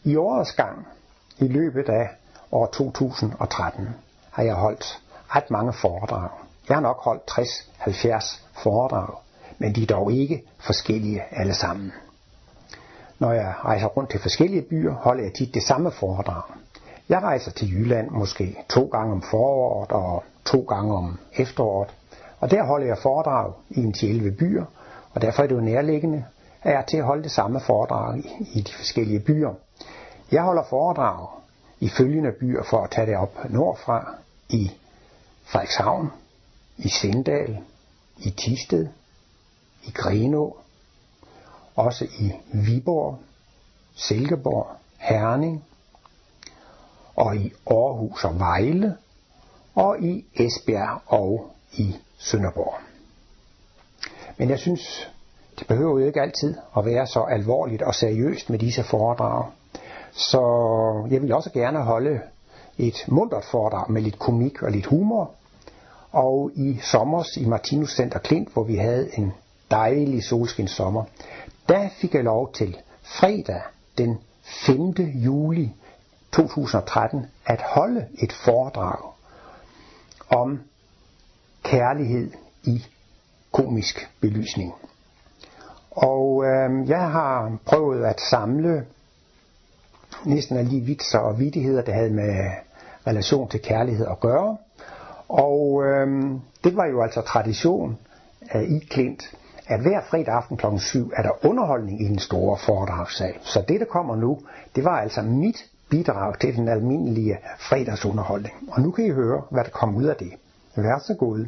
I årets gang, i løbet af år 2013, har jeg holdt ret mange foredrag. Jeg har nok holdt 60-70 foredrag, men de er dog ikke forskellige alle sammen. Når jeg rejser rundt til forskellige byer, holder jeg tit det samme foredrag. Jeg rejser til Jylland måske 2 gange om foråret og 2 gange om efteråret, og der holder jeg foredrag i 11 byer, og derfor er det jo nærliggende, at jeg er til at holde det samme foredrag i de forskellige byer. Jeg holder foredrag i følgende byer, for at tage det op nordfra: i Frederikshavn, i Sindal, i Thisted, i Grenaa, også i Viborg, Silkeborg, Herning, og i Aarhus og Vejle, og i Esbjerg og i Sønderborg. Men jeg synes, det behøver jo ikke altid at være så alvorligt og seriøst med disse foredrag. Så jeg vil også gerne holde et muntert foredrag med lidt komik og lidt humor. Og i sommers i Martinus Center Klint, hvor vi havde en dejlig solskinssommer, der fik jeg lov til fredag den 5. juli 2013 at holde et foredrag om kærlighed i komisk belysning. Og jeg har prøvet at samle næsten alle de vitser og vittigheder, der havde med relation til kærlighed at gøre. Og det var jo altså tradition i Klint, at hver fredag aften kl. 7 er der underholdning i den store foredragssal. Så det, der kommer nu, det var altså mit bidrag til den almindelige fredagsunderholdning. Og nu kan I høre, hvad der kommer ud af det. Vær så god.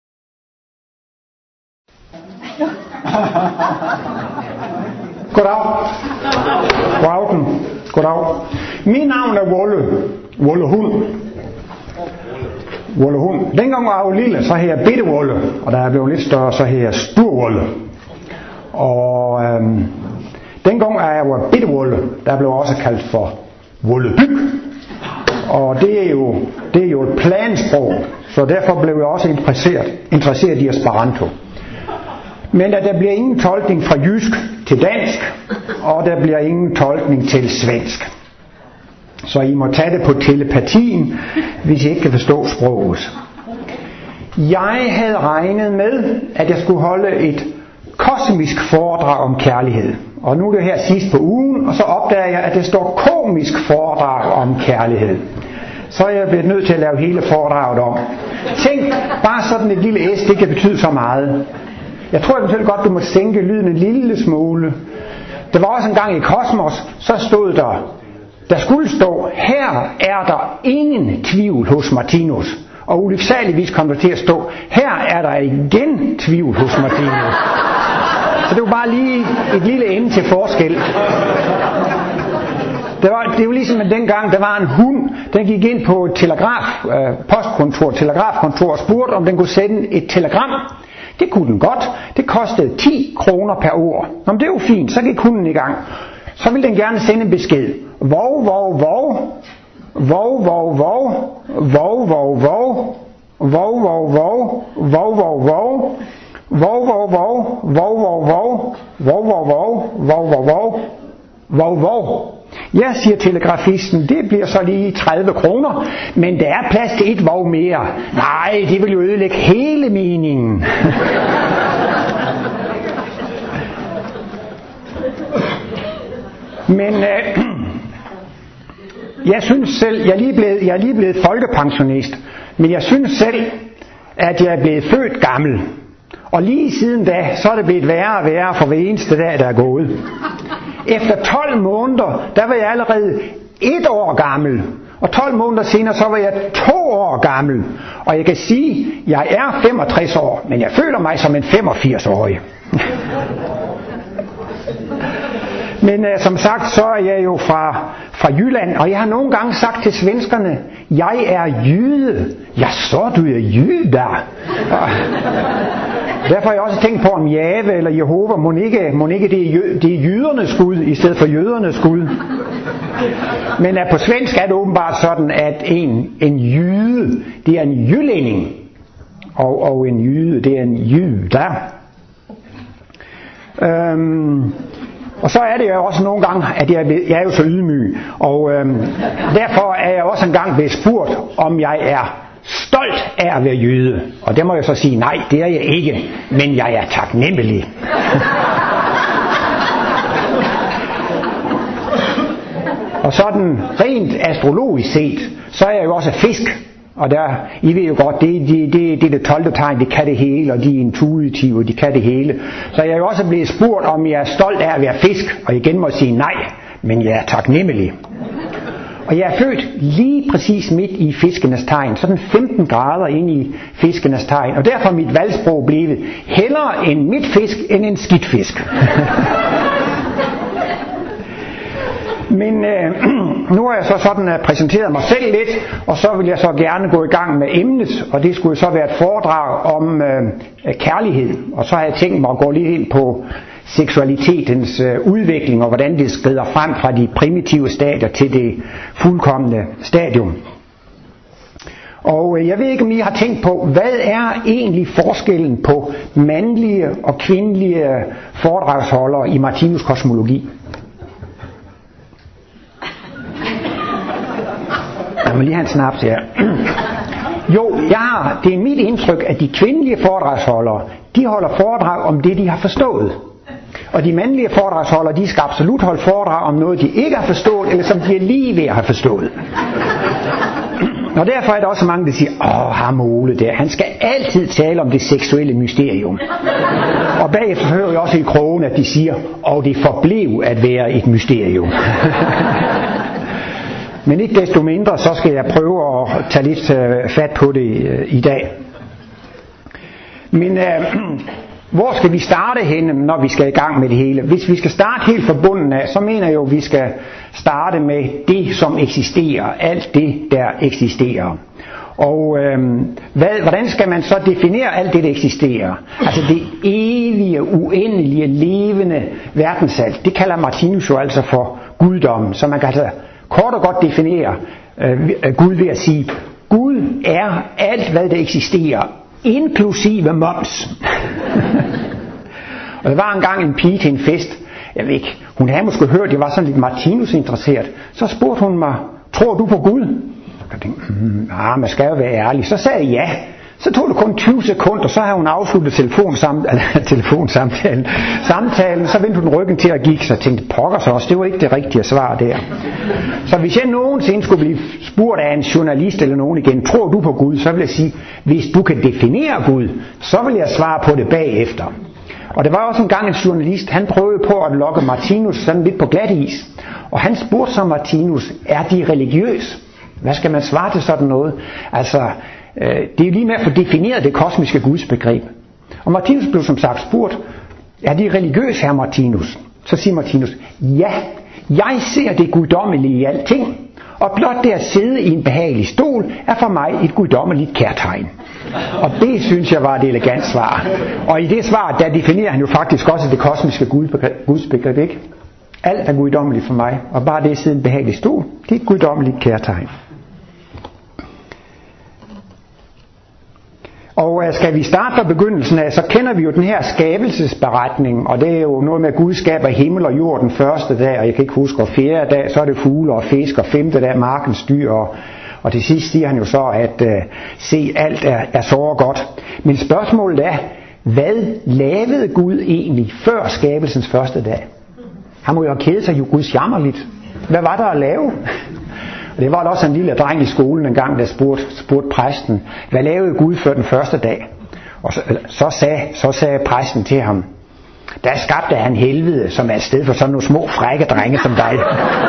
Goddag. Goddag. Mit navn er Wolle Hund. Dengang var jeg jo lille, så hed jeg Bitte Wolle, og da jeg blev lidt større, så hed jeg Stor Wolle. Og dengang jeg var Bitte Wolle, der blev også kaldt for Wollebyg. Og det er jo et plansprog, så derfor blev jeg også interesseret i Esperanto. Men at der bliver ingen tolkning fra jysk til dansk, og der bliver ingen tolkning til svensk. Så I må tage det på telepatien, hvis I ikke kan forstå sproget. Jeg havde regnet med, at jeg skulle holde et kosmisk foredrag om kærlighed. Og nu er det her sidst på ugen, og så opdager jeg, at det står komisk foredrag om kærlighed. Så er jeg blevet nødt til at lave hele foredraget om. Tænk, bare sådan et lille S, det kan betyde så meget. Jeg tror eventuelt godt, du må sænke lyden en lille smule. Der var også en gang i Kosmos, så stod der skulle stå: her er der ingen tvivl hos Martinus. Og ulyksaligvis kom der til at stå: her er der igen tvivl hos Martinus. Så det var bare lige et lille ende til forskel. Det var ligesom, at dengang der var en hund, den gik ind på et telegrafkontor og spurgte, om den kunne sende et telegram. Det kunne den godt. Det kostede 10 kroner per ord. Nå, men det er jo fint, så gik hunden i gang. Så ville den gerne sende en besked. Vov, vov, vov. Vov, vov, vov. Vov, vov, vov. Vov, vov, vov. Vov, vov, vov. Vov, vov, vov. Vov, vov, vov. Vov, vov, vov. Vov, vov, vov. Vov, vov. Ja, siger telegrafisten, det bliver så lige 30 kroner, men der er plads til et vov mere. Nej, det vil jo ødelægge hele meningen. Men jeg synes selv, jeg er lige blevet folkepensionist, men jeg synes selv, at jeg er blevet født gammel. Og lige siden da, så er det blevet værre og værre for hver eneste dag, der er gået. Efter 12 måneder, der var jeg allerede 1 år gammel. Og 12 måneder senere, så var jeg 2 år gammel. Og jeg kan sige, jeg er 65 år, men jeg føler mig som en 85-årig. Men som sagt, så er jeg jo fra Jylland, og jeg har nogle gange sagt til svenskerne, jeg er jyde. Ja, så du er jyde der. Derfor har jeg også tænkt på, om Jave eller Jehova, må ikke det er jydernes Gud, i stedet for jødernes Gud. Men på svensk er det åbenbart sådan, at en jyde, det er en jyllænding. Og en jyde, det er en jyde. Og så er det jo også nogle gange, at jeg er jo så ydmyg, og derfor er jeg også engang blevet spurgt, om jeg er stolt af at være jøde. Og det må jeg så sige, nej, det er jeg ikke, men jeg er taknemmelig. Og sådan rent astrologisk set, så er jeg jo også fisk. Og der, I ved jo godt, det er det 12. tegn, det kan det hele, og de er intuitive, de kan det hele. Så jeg er jo også blevet spurgt, om jeg er stolt af at være fisk, og igen må jeg sige nej, men jeg er taknemmelig. Og jeg er født lige præcis midt i fiskenes tegn, sådan 15 grader ind i fiskenes tegn, og derfor er mit valgsprog blevet hellere en midtfisk end en skidtfisk. Men nu har jeg så sådan præsenteret mig selv lidt, og så vil jeg så gerne gå i gang med emnet, og det skulle så være et foredrag om kærlighed. Og så har jeg tænkt mig at gå lidt ind på seksualitetens udvikling, og hvordan det skrider frem fra de primitive stadier til det fuldkomne stadium. Og jeg ved ikke, om I har tænkt på, hvad er egentlig forskellen på mandlige og kvindelige foredragsholdere i Martinus kosmologi? Jeg må lige have en snaps her. Jo, det er mit indtryk, at de kvindelige foredragsholdere, de holder foredrag om det, de har forstået. Og de mandlige foredragsholdere, de skal absolut holde foredrag om noget, de ikke har forstået, eller som de er lige ved at have forstået. Og derfor er der også mange, der siger, ham Ole der, han skal altid tale om det seksuelle mysterium. Og bagefter hører jeg også i krogen, at de siger, det forblev at være et mysterium. Men ikke desto mindre, så skal jeg prøve at tage lidt fat på det i dag. Men hvor skal vi starte henne, når vi skal i gang med det hele? Hvis vi skal starte helt fra bunden af, så mener jeg jo, at vi skal starte med det, som eksisterer. Alt det, der eksisterer. Og hvordan skal man så definere alt det, der eksisterer? Altså det evige, uendelige, levende verdensalt. Det kalder Martinus jo altså for guddommen. Så man kan altså kort og godt definere Gud ved at sige, Gud er alt, hvad der eksisterer, inklusive moms. Og der var engang en pige til en fest, jeg ved ikke, hun havde måske hørt, jeg var sådan lidt Martinus interesseret. Så spurgte hun mig, tror du på Gud? Jeg tænkte, man skal jo være ærlig. Så sagde jeg ja. Så tog det kun 20 sekunder, så havde hun afsluttet samtalen, så vendte hun ryggen til at gik, så jeg tænkte, pokker så også, det var ikke det rigtige svar der. Så hvis jeg nogensinde skulle blive spurgt af en journalist eller nogen igen, tror du på Gud, så vil jeg sige, hvis du kan definere Gud, så vil jeg svare på det bagefter. Og der var også en gang en journalist, han prøvede på at lokke Martinus sådan lidt på glat is, og han spurgte så Martinus, er de religiøs? Hvad skal man svare til sådan noget? Altså, det er jo lige med at få defineret det kosmiske gudsbegreb. Og Martinus blev som sagt spurgt, er de religiøs, herre Martinus? Så siger Martinus, ja, jeg ser det guddommelige i alting, og blot det at sidde i en behagelig stol er for mig et guddommeligt kærtegn. Og det synes jeg var et elegant svar. Og i det svar, der definerer han jo faktisk også det kosmiske gudsbegreb, ikke? Alt er guddommeligt for mig, og bare det at sidde i en behagelig stol, det er et guddommeligt kærtegn. Og skal vi starte fra begyndelsen af, så kender vi jo den her skabelsesberetning, og det er jo noget med, at Gud skaber himmel og jord den første dag, og jeg kan ikke huske, og fjerde dag, så er det fugle og fisk, og femte dag markens dyr, og til sidst siger han jo så, at se, alt er så godt. Men spørgsmålet er, hvad lavede Gud egentlig før skabelsens første dag? Han må jo have kædet sig jo gudsjammerligt. Hvad var der at lave? Det var også en lille dreng i skolen en gang, der spurgte præsten, hvad lavede Gud før den første dag? Og så sagde præsten til ham, der skabte han helvede, som er et sted for sådan nogle små frække drenge som dig.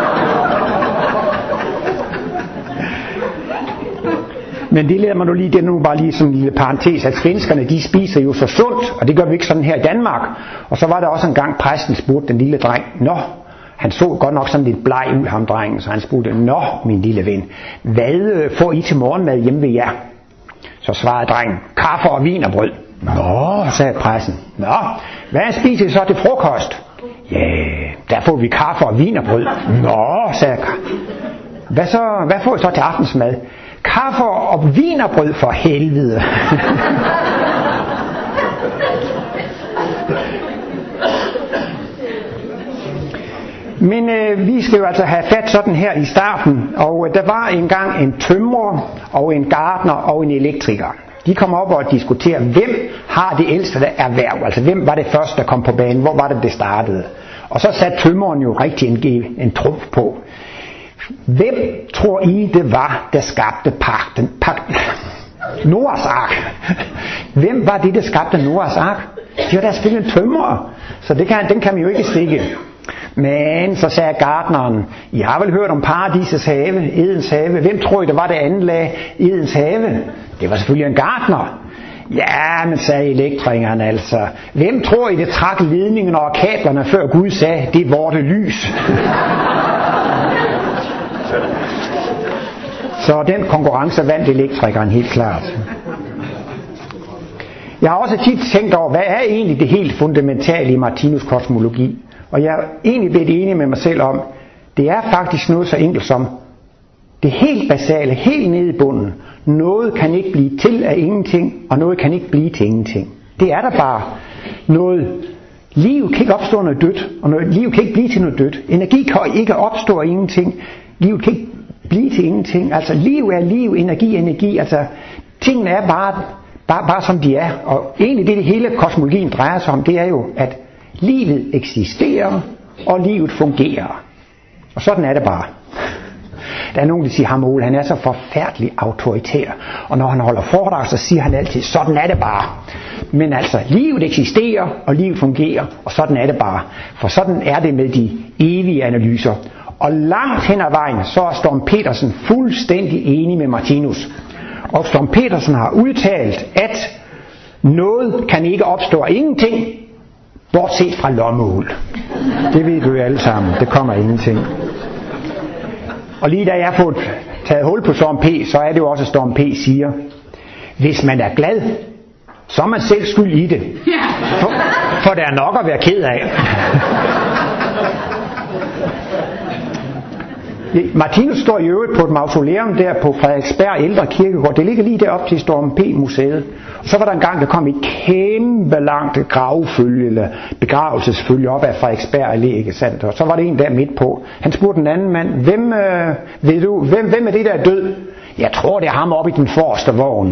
Men det lærer man nu lige, det er nu bare lige sådan en lille parentes, at svenskerne, de spiser jo så sundt, og det gør vi ikke sådan her i Danmark. Og så var der også en gang, præsten spurgte den lille dreng, han så godt nok sådan lidt bleg ud, ham drengen, så han spurgte, min lille ven, hvad får I til morgenmad hjemme ved jer? Så svarede drengen, kaffe og vin og brød. Sagde præsten. Hvad spiser I så til frokost? Ja, der får vi kaffe og vin og brød. Sagde jeg. Hvad får I så til aftensmad? Kaffe og vin og brød, for helvede. Men vi skal jo altså have fat sådan her i starten, og der var engang en tømrer og en gartner og en elektriker. De kom op og diskuterede, hvem har det ældste erhverv, altså hvem var det første, der kom på banen, hvor var det startede. Og så satte tømreren jo rigtig en trumf på. Hvem tror I det var, der skabte Noahs ark? Hvem var det, der skabte Noahs ark? Det var da selvfølgelig en tømrer, så den kan man jo ikke stikke. Men så sagde gartneren, I har vel hørt om Paradisets have, Edens have. Hvem tror I, der var det andet lag, Edens have? Det var selvfølgelig en gartner. Ja, men sagde elektrikeren altså. Hvem tror I, det trak ledningerne og kablerne, før Gud sagde, det vorte lys? Så den konkurrence vandt elektrikeren helt klart. Jeg har også tit tænkt over, hvad er egentlig det helt fundamentale i Martinus kosmologi? Og jeg er egentlig blevet enig med mig selv om, det er faktisk noget så enkelt som det helt basale, helt nede i bunden. Noget kan ikke blive til af ingenting, og noget kan ikke blive til ingenting. Det er der bare. Noget liv kan ikke opstå noget dødt, og liv kan ikke blive til noget dødt. Energi kan ikke opstå af ingenting. Livet kan ikke blive til ingenting. Altså liv er liv, energi er energi. Altså tingene er bare som de er. Og egentlig det hele kosmologien drejer sig om, det er jo, at livet eksisterer, og livet fungerer. Og sådan er det bare. Der er nogen, der siger, Hamol, han er så forfærdelig autoritær. Og når han holder foredrag, så siger han altid, sådan er det bare. Men altså, livet eksisterer, og livet fungerer, og sådan er det bare. For sådan er det med de evige analyser. Og langt hen ad vejen, så er Storm Petersen fuldstændig enig med Martinus. Og Storm Petersen har udtalt, at noget kan ikke opstå af ingenting, bortset fra lommeuld. Det ved du jo alle sammen, det kommer ingenting. Og lige da jeg har fået taget hul på Storm P, så er det jo også, at Storm P siger, hvis man er glad, så er man selv skyld i det. For der er nok at være ked af. Martinus står i øvrigt på et mausoleum der på Frederiksberg Ældre Kirkegård. Det ligger lige deroppe til Storm P-museet. Og så var der en gang, der kom et kæmpe langt gravfølge, eller begravelsesfølge op af Frederiksberg Allé, ikke sandt? Og så var det en der midt på. Han spurgte den anden mand, hvem er det der død? Jeg tror, det er ham oppe i den forreste vogn.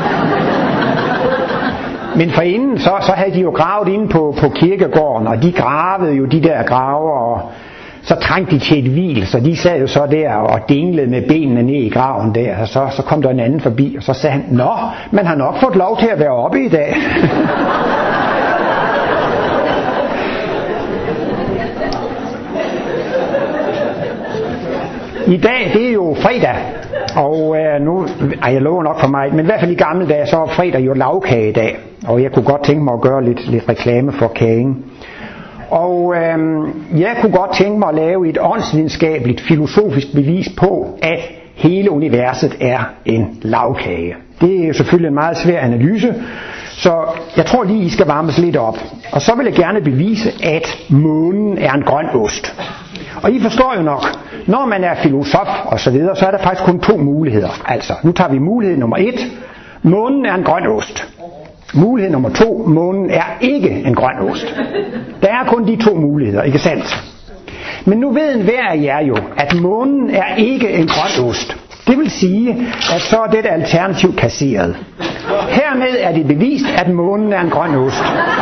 Men forinden, så havde de jo gravet inde på kirkegården, og de gravede jo de der graver, og så trængte de til et hvil, så de sad jo så der og dinglede med benene ned i graven der, og så kom der en anden forbi, og så sagde han, nå, man har nok fået lov til at være oppe i dag. I dag, det er jo fredag, og jeg lover nok for mig, men i hvert fald i gamle dage, så er fredag jo lavkagedag, og jeg kunne godt tænke mig at gøre lidt reklame for kagen. Og jeg kunne godt tænke mig at lave et åndsvidenskabeligt, filosofisk bevis på, at hele universet er en lagkage. Det er jo selvfølgelig en meget svær analyse, så jeg tror lige, I skal varmes lidt op. Og så vil jeg gerne bevise, at månen er en grøn ost. Og I forstår jo nok, når man er filosof og så videre, så er der faktisk kun 2 muligheder. Altså, nu tager vi mulighed nummer 1. Månen er en grøn ost. Mulighed nummer 2, månen er ikke en grøn ost. Der er kun de 2 muligheder, ikke sandt? Men nu ved enhver af jer jo, at månen er ikke en grøn ost. Det vil sige, at så er dette alternativ kasseret. Hermed er det bevist, at månen er en grøn ost.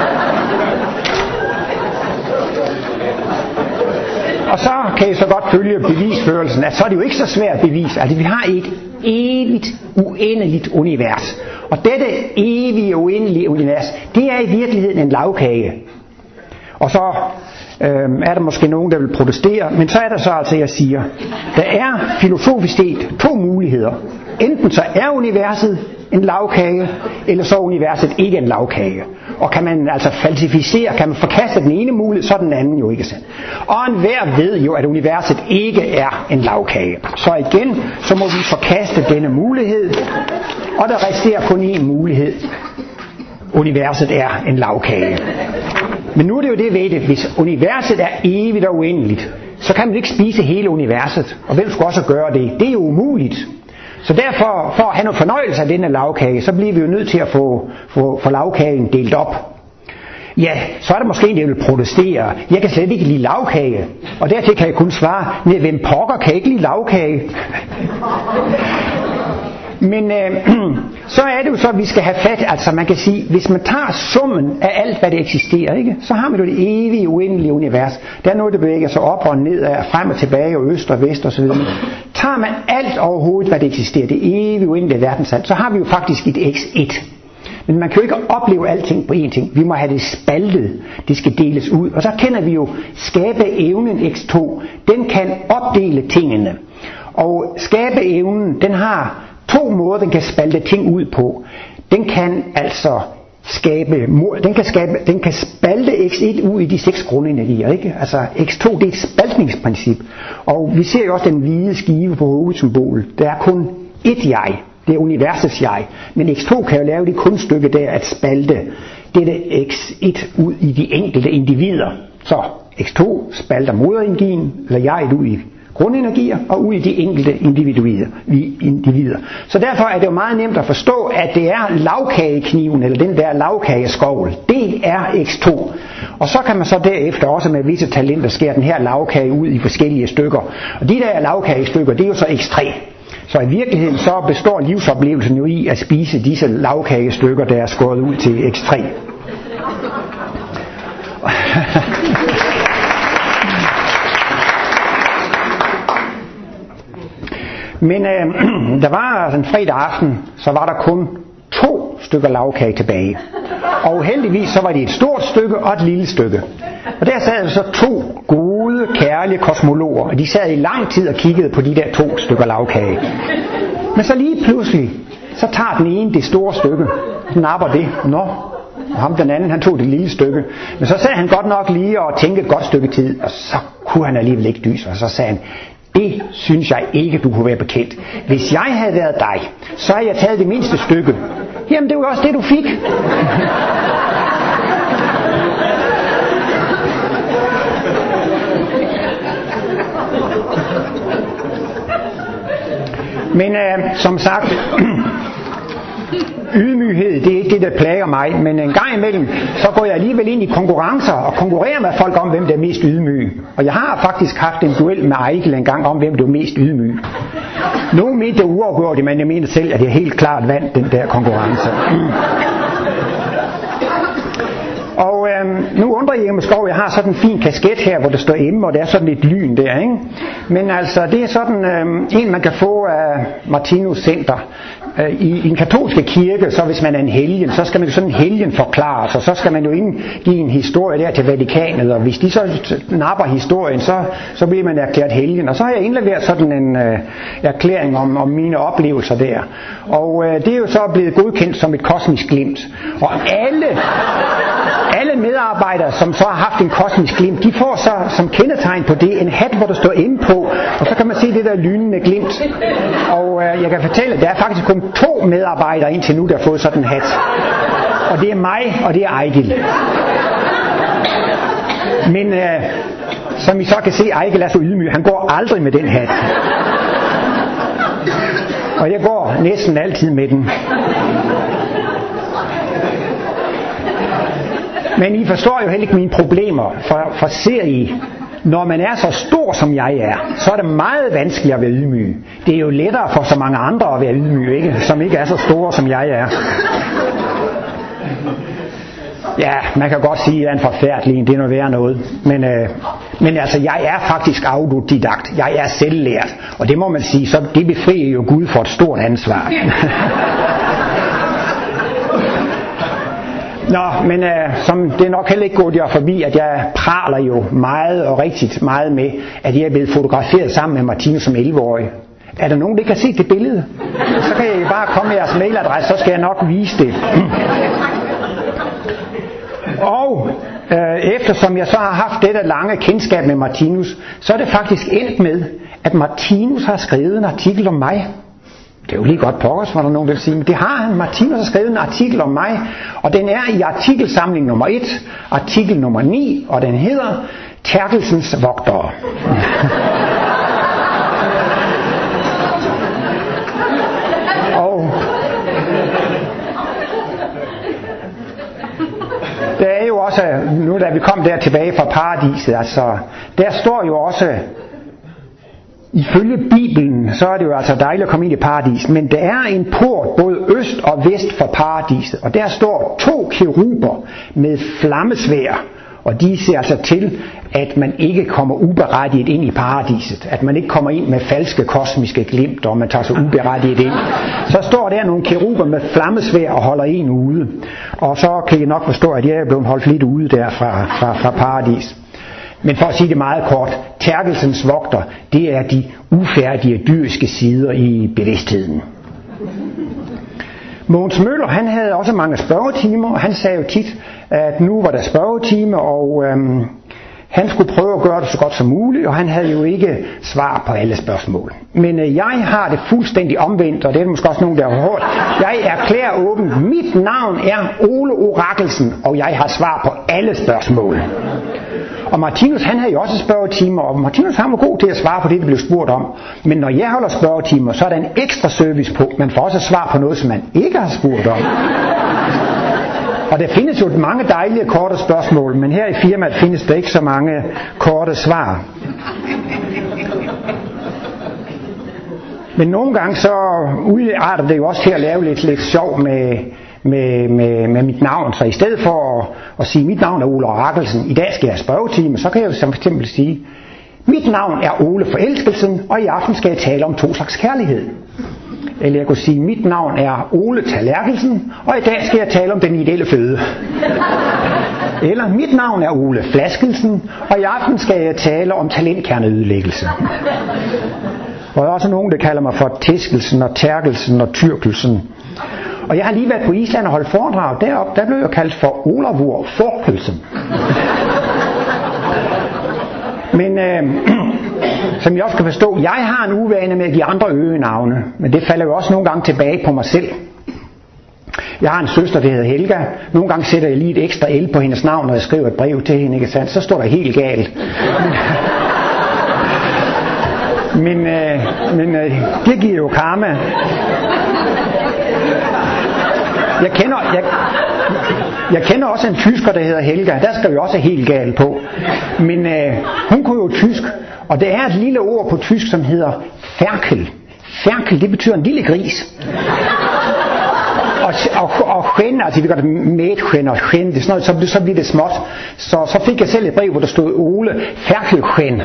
Og så kan I så godt følge bevisførelsen, at så er det jo ikke så svært at bevise. Altså vi har et evigt, uendeligt univers. Og dette evige, uendelige univers, det er i virkeligheden en lagkage. Og så er der måske nogen, der vil protestere, men så er der så altså, jeg siger, der er filosofisk set 2 muligheder. Enten så er universet en lagkage, eller så er universet ikke en lagkage. Og kan man altså falsificere, kan man forkaste den ene mulighed, så er den anden jo ikke sandt. Og enhver ved jo, at universet ikke er en lagkage. Så igen, så må vi forkaste denne mulighed, og der resterer kun én mulighed. Universet er en lagkage. Men nu er det jo det ved det, hvis universet er evigt og uendeligt, så kan man ikke spise hele universet. Og hvem skulle også gøre det? Det er jo umuligt. Så derfor, for at have noget fornøjelse af denne lagkage, så bliver vi jo nødt til at få lagkagen delt op. Ja, så er der måske en, der vil protestere. Jeg kan slet ikke lide lagkage. Og dertil kan jeg kun svare, nej, hvem pokker kan ikke lide lagkage? Men så er det jo så, at vi skal have fat, altså man kan sige, hvis man tager summen af alt, hvad det eksisterer, ikke, så har man jo det evige, uendelige univers. Der er noget, der bevæger sig op og ned, frem og tilbage, og øst og vest osv. Tager man alt overhovedet, hvad det eksisterer, det evige, uendelige verdensalt, så har vi jo faktisk et x1. Men man kan jo ikke opleve alting på én ting. Vi må have det spaltet. Det skal deles ud. Og så kender vi jo skabeevnen x2. Den kan opdele tingene. Og skabeevnen, den har 2 måder, den kan spalte ting ud på. Den kan altså den kan spalte x1 ud i de 6 grundenergier, ikke? Altså x2, det er et spaltningsprincip. Og vi ser jo også den hvide skive på hovedsymbolet. Der er kun ét jeg. Det er universets jeg. Men x2 kan jo lave det kunststykke der at spalte dette x1 ud i de enkelte individer. Så x2 spalter moderenergien, eller jeget ud i grundenergier og ud i de enkelte individer. Så derfor er det jo meget nemt at forstå, at det er lagkagekniven, eller den der lagkageskovl. Det er x2. Og så kan man så derefter også med visse talenter skære den her lagkage ud i forskellige stykker. Og de der lagkagestykker, det er jo så x3. Så i virkeligheden så består livsoplevelsen jo i at spise disse lagkagestykker, der er skåret ud til x3. Men der var altså en fredag aften, så var der kun 2 stykker lagkage tilbage. Og heldigvis så var det et stort stykke og et lille stykke. Og der sad så 2 gode, kærlige kosmologer, og de sad i lang tid og kiggede på de der 2 stykker lagkage. Men så lige pludselig, så tager den ene det store stykke, napper det, og ham den anden, han tog det lille stykke. Men så sad han godt nok lige og tænkte et godt stykke tid, og så kunne han alligevel ikke dyse, og så sagde han, det synes jeg ikke, du kunne være bekendt. Hvis jeg havde været dig, så havde jeg taget det mindste stykke. Jamen, det var også det, du fik. Men som sagt, ydmyghed, det er ikke det, der plager mig, men en gang imellem, så går jeg alligevel ind i konkurrencer og konkurrerer med folk om, hvem der er mest ydmyg. Og jeg har faktisk haft en duel med Eichel en gang om, hvem der er mest ydmyg. Nogle mente det uafgjort, men jeg mener selv, at jeg helt klart vandt den der konkurrence. Og nu undrer jeg måske over, jeg har sådan en fin kasket her, hvor der står M, og der er sådan et lyn der, ikke? Men altså, det er sådan en, man kan få af Martinus Center. I en katolske kirke, så hvis man er en helgen, så skal man jo sådan en helgen forklares, og så skal man jo indgive en historie der til Vatikanet, og hvis de så napper historien, så bliver man erklæret helgen. Og så har jeg indleveret sådan en erklæring om mine oplevelser der. Og det er jo så blevet godkendt som et kosmisk glimt. Og alle medarbejdere, som så har haft en kosmisk glimt, de får så som kendetegn på det en hat, hvor der står M på, og så kan man se det der lynende glimt. Og jeg kan fortælle, at der er faktisk kun 2 medarbejdere indtil nu, der har fået sådan en hat. Og det er mig, og det er Eichel. Men som I så kan se, Eichel er så ydmyg, han går aldrig med den hat. Og jeg går næsten altid med den. Men I forstår jo heller ikke mine problemer, for ser I, når man er så stor som jeg er, så er det meget vanskeligt at være ydmyg. Det er jo lettere for så mange andre at være ydmyg, ikke? Som ikke er så store som jeg er. Ja, man kan godt sige, at jeg er en forfærdelig en, det er noget værre noget. Men altså, jeg er faktisk autodidakt. Jeg er selvlært. Og det må man sige, så det befrier jo Gud for et stort ansvar. Nå, men som det er nok heller ikke gået jer forbi, at jeg praler jo meget og rigtigt meget med, at jeg er blevet fotograferet sammen med Martinus som 11-årig. Er der nogen, der ikke har set det billede? Så kan I bare komme med jeres mailadresse, så skal jeg nok vise det. Og eftersom jeg så har haft dette lange kendskab med Martinus, så er det faktisk endt med, at Martinus har skrevet en artikel om mig. Det er jo lige godt pokkers, var der nogen vil sige, men det har han. Martinus har skrevet en artikel om mig, og den er i artikelsamling nummer 1, artikel nummer 9, og den hedder Terkelsens Vogtere. Og der er jo også nu da vi kom der tilbage fra paradiset, altså, der står jo også, ifølge Bibelen, så er det jo altså dejligt at komme ind i paradis, men der er en port både øst og vest for paradiset, og der står 2 keruber med flammesværd, og de ser altså til, at man ikke kommer uberettiget ind i paradiset, at man ikke kommer ind med falske kosmiske glimt, og man tager sig uberettiget ind. Så står der nogle keruber med flammesværd og holder en ude, og så kan I nok forstå, at jeg er blevet holdt lidt ude der fra paradis. Men for at sige det meget kort, tærkelsens vogter, det er de ufærdige dyriske sider i bevidstheden. Mogens Møller, han havde også mange spørgetimer, og han sagde jo tit, at nu var der spørgetime, og han skulle prøve at gøre det så godt som muligt, og han havde jo ikke svar på alle spørgsmål. Men jeg har det fuldstændig omvendt, og det er måske også nogen, der har hørt. Jeg erklærer åbent, mit navn er Ole Orakelsen, og jeg har svar på alle spørgsmål. Og Martinus, han havde jo også spørgetimer, og Martinus, han var god til at svare på det, der blev spurgt om. Men når jeg holder spørgetimer, så er der en ekstra service på. Man får også svar på noget, som man ikke har spurgt om. Og der findes jo mange dejlige korte spørgsmål, men her i firmaet findes der ikke så mange korte svar. Men nogle gange så udarter det jo også til at lave lidt sjov med mit navn. Så i stedet for at sige, mit navn er Ole Orakelsen, i dag skal jeg have spørgetime, så kan jeg jo som eksempel sige, mit navn er Ole Forelskelsen, og i aften skal jeg tale om 2 slags kærlighed. Eller jeg kunne sige, mit navn er Ole Tallerkelsen, og i dag skal jeg tale om den ideelle føde. Eller mit navn er Ole Flaskelsen, og i aften skal jeg tale om talentkerneødelæggelse. Og der er også nogen, der kalder mig for Tæskelsen og Tærkelsen og Tyrkelsen. Og jeg har lige været på Island og holdt foredrag deroppe, der blev jeg kaldt for Olavur Forkelsen. Men som jeg også kan forstå, jeg har en uvane med at give andre øgenavne, men det falder jo også nogle gange tilbage på mig selv. Jeg har en søster, der hedder Helga. Nogle gange sætter jeg lige et ekstra L på hendes navn, når jeg skriver et brev til hende, ikke sandt? Så står der helt galt. Men det giver jo karma. Jeg kender også en tysker, der hedder Helga. Der skal vi også helt galt på. Men hun kunne jo tysk. Og det er et lille ord på tysk, som hedder Ferkel. Ferkel, det betyder en lille gris. Og skæn, altså vi gør det medskæn og skæn, det er sådan noget, så bliver det småt. Så fik jeg selv et brev, hvor der stod Ole Ferkelskæn.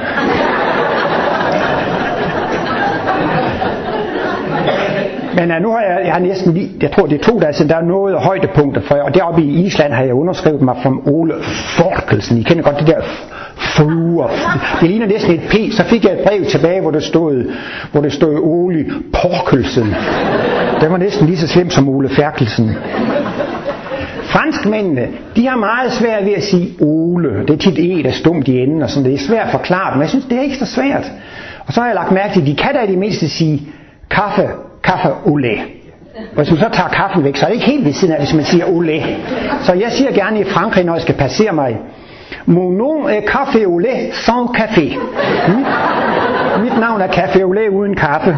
Men nu har jeg har næsten lige, jeg tror det er 2 dage siden, der er noget højdepunkter for jer, og deroppe i Island har jeg underskrevet mig som Ole Forkelsen. I kender godt det der fruer. Det ligner næsten et P. Så fik jeg et brev tilbage, hvor det stod Ole Porkelsen. Det var næsten lige så slemt som Ole Ferkelsen. Franskmændene, de har meget svært ved at sige Ole. Det er tit et, der er stumt i enden, og sådan. Det er svært at forklare, men jeg synes, det er ikke så svært. Og så har jeg lagt mærke til, at de kan da i det mindste sige kaffe Ole. Og hvis man så tager kaffen væk, så er det ikke helt ved siden af, hvis man siger Ole. Så jeg siger gerne i Frankrig, når jeg skal passere mig, mon nom est café au lait sans café. Mit navn er café au lait uden kaffe.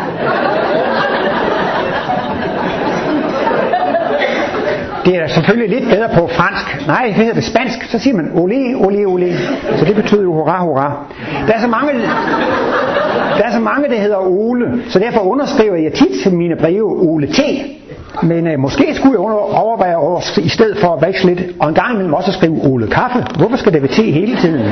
Det er selvfølgelig lidt bedre på fransk. Nej, det hedder det spansk. Så siger man olé, olé, olé. Så det betyder jo hurra, hurra. Der er så mange, der hedder Ole. Så derfor underskriver jeg tit til mine breve Ole T. Men måske skulle jeg overveje i stedet for at veksle lidt, og en gang imellem også at skrive Ole Kaffe. Hvorfor skal det være T hele tiden?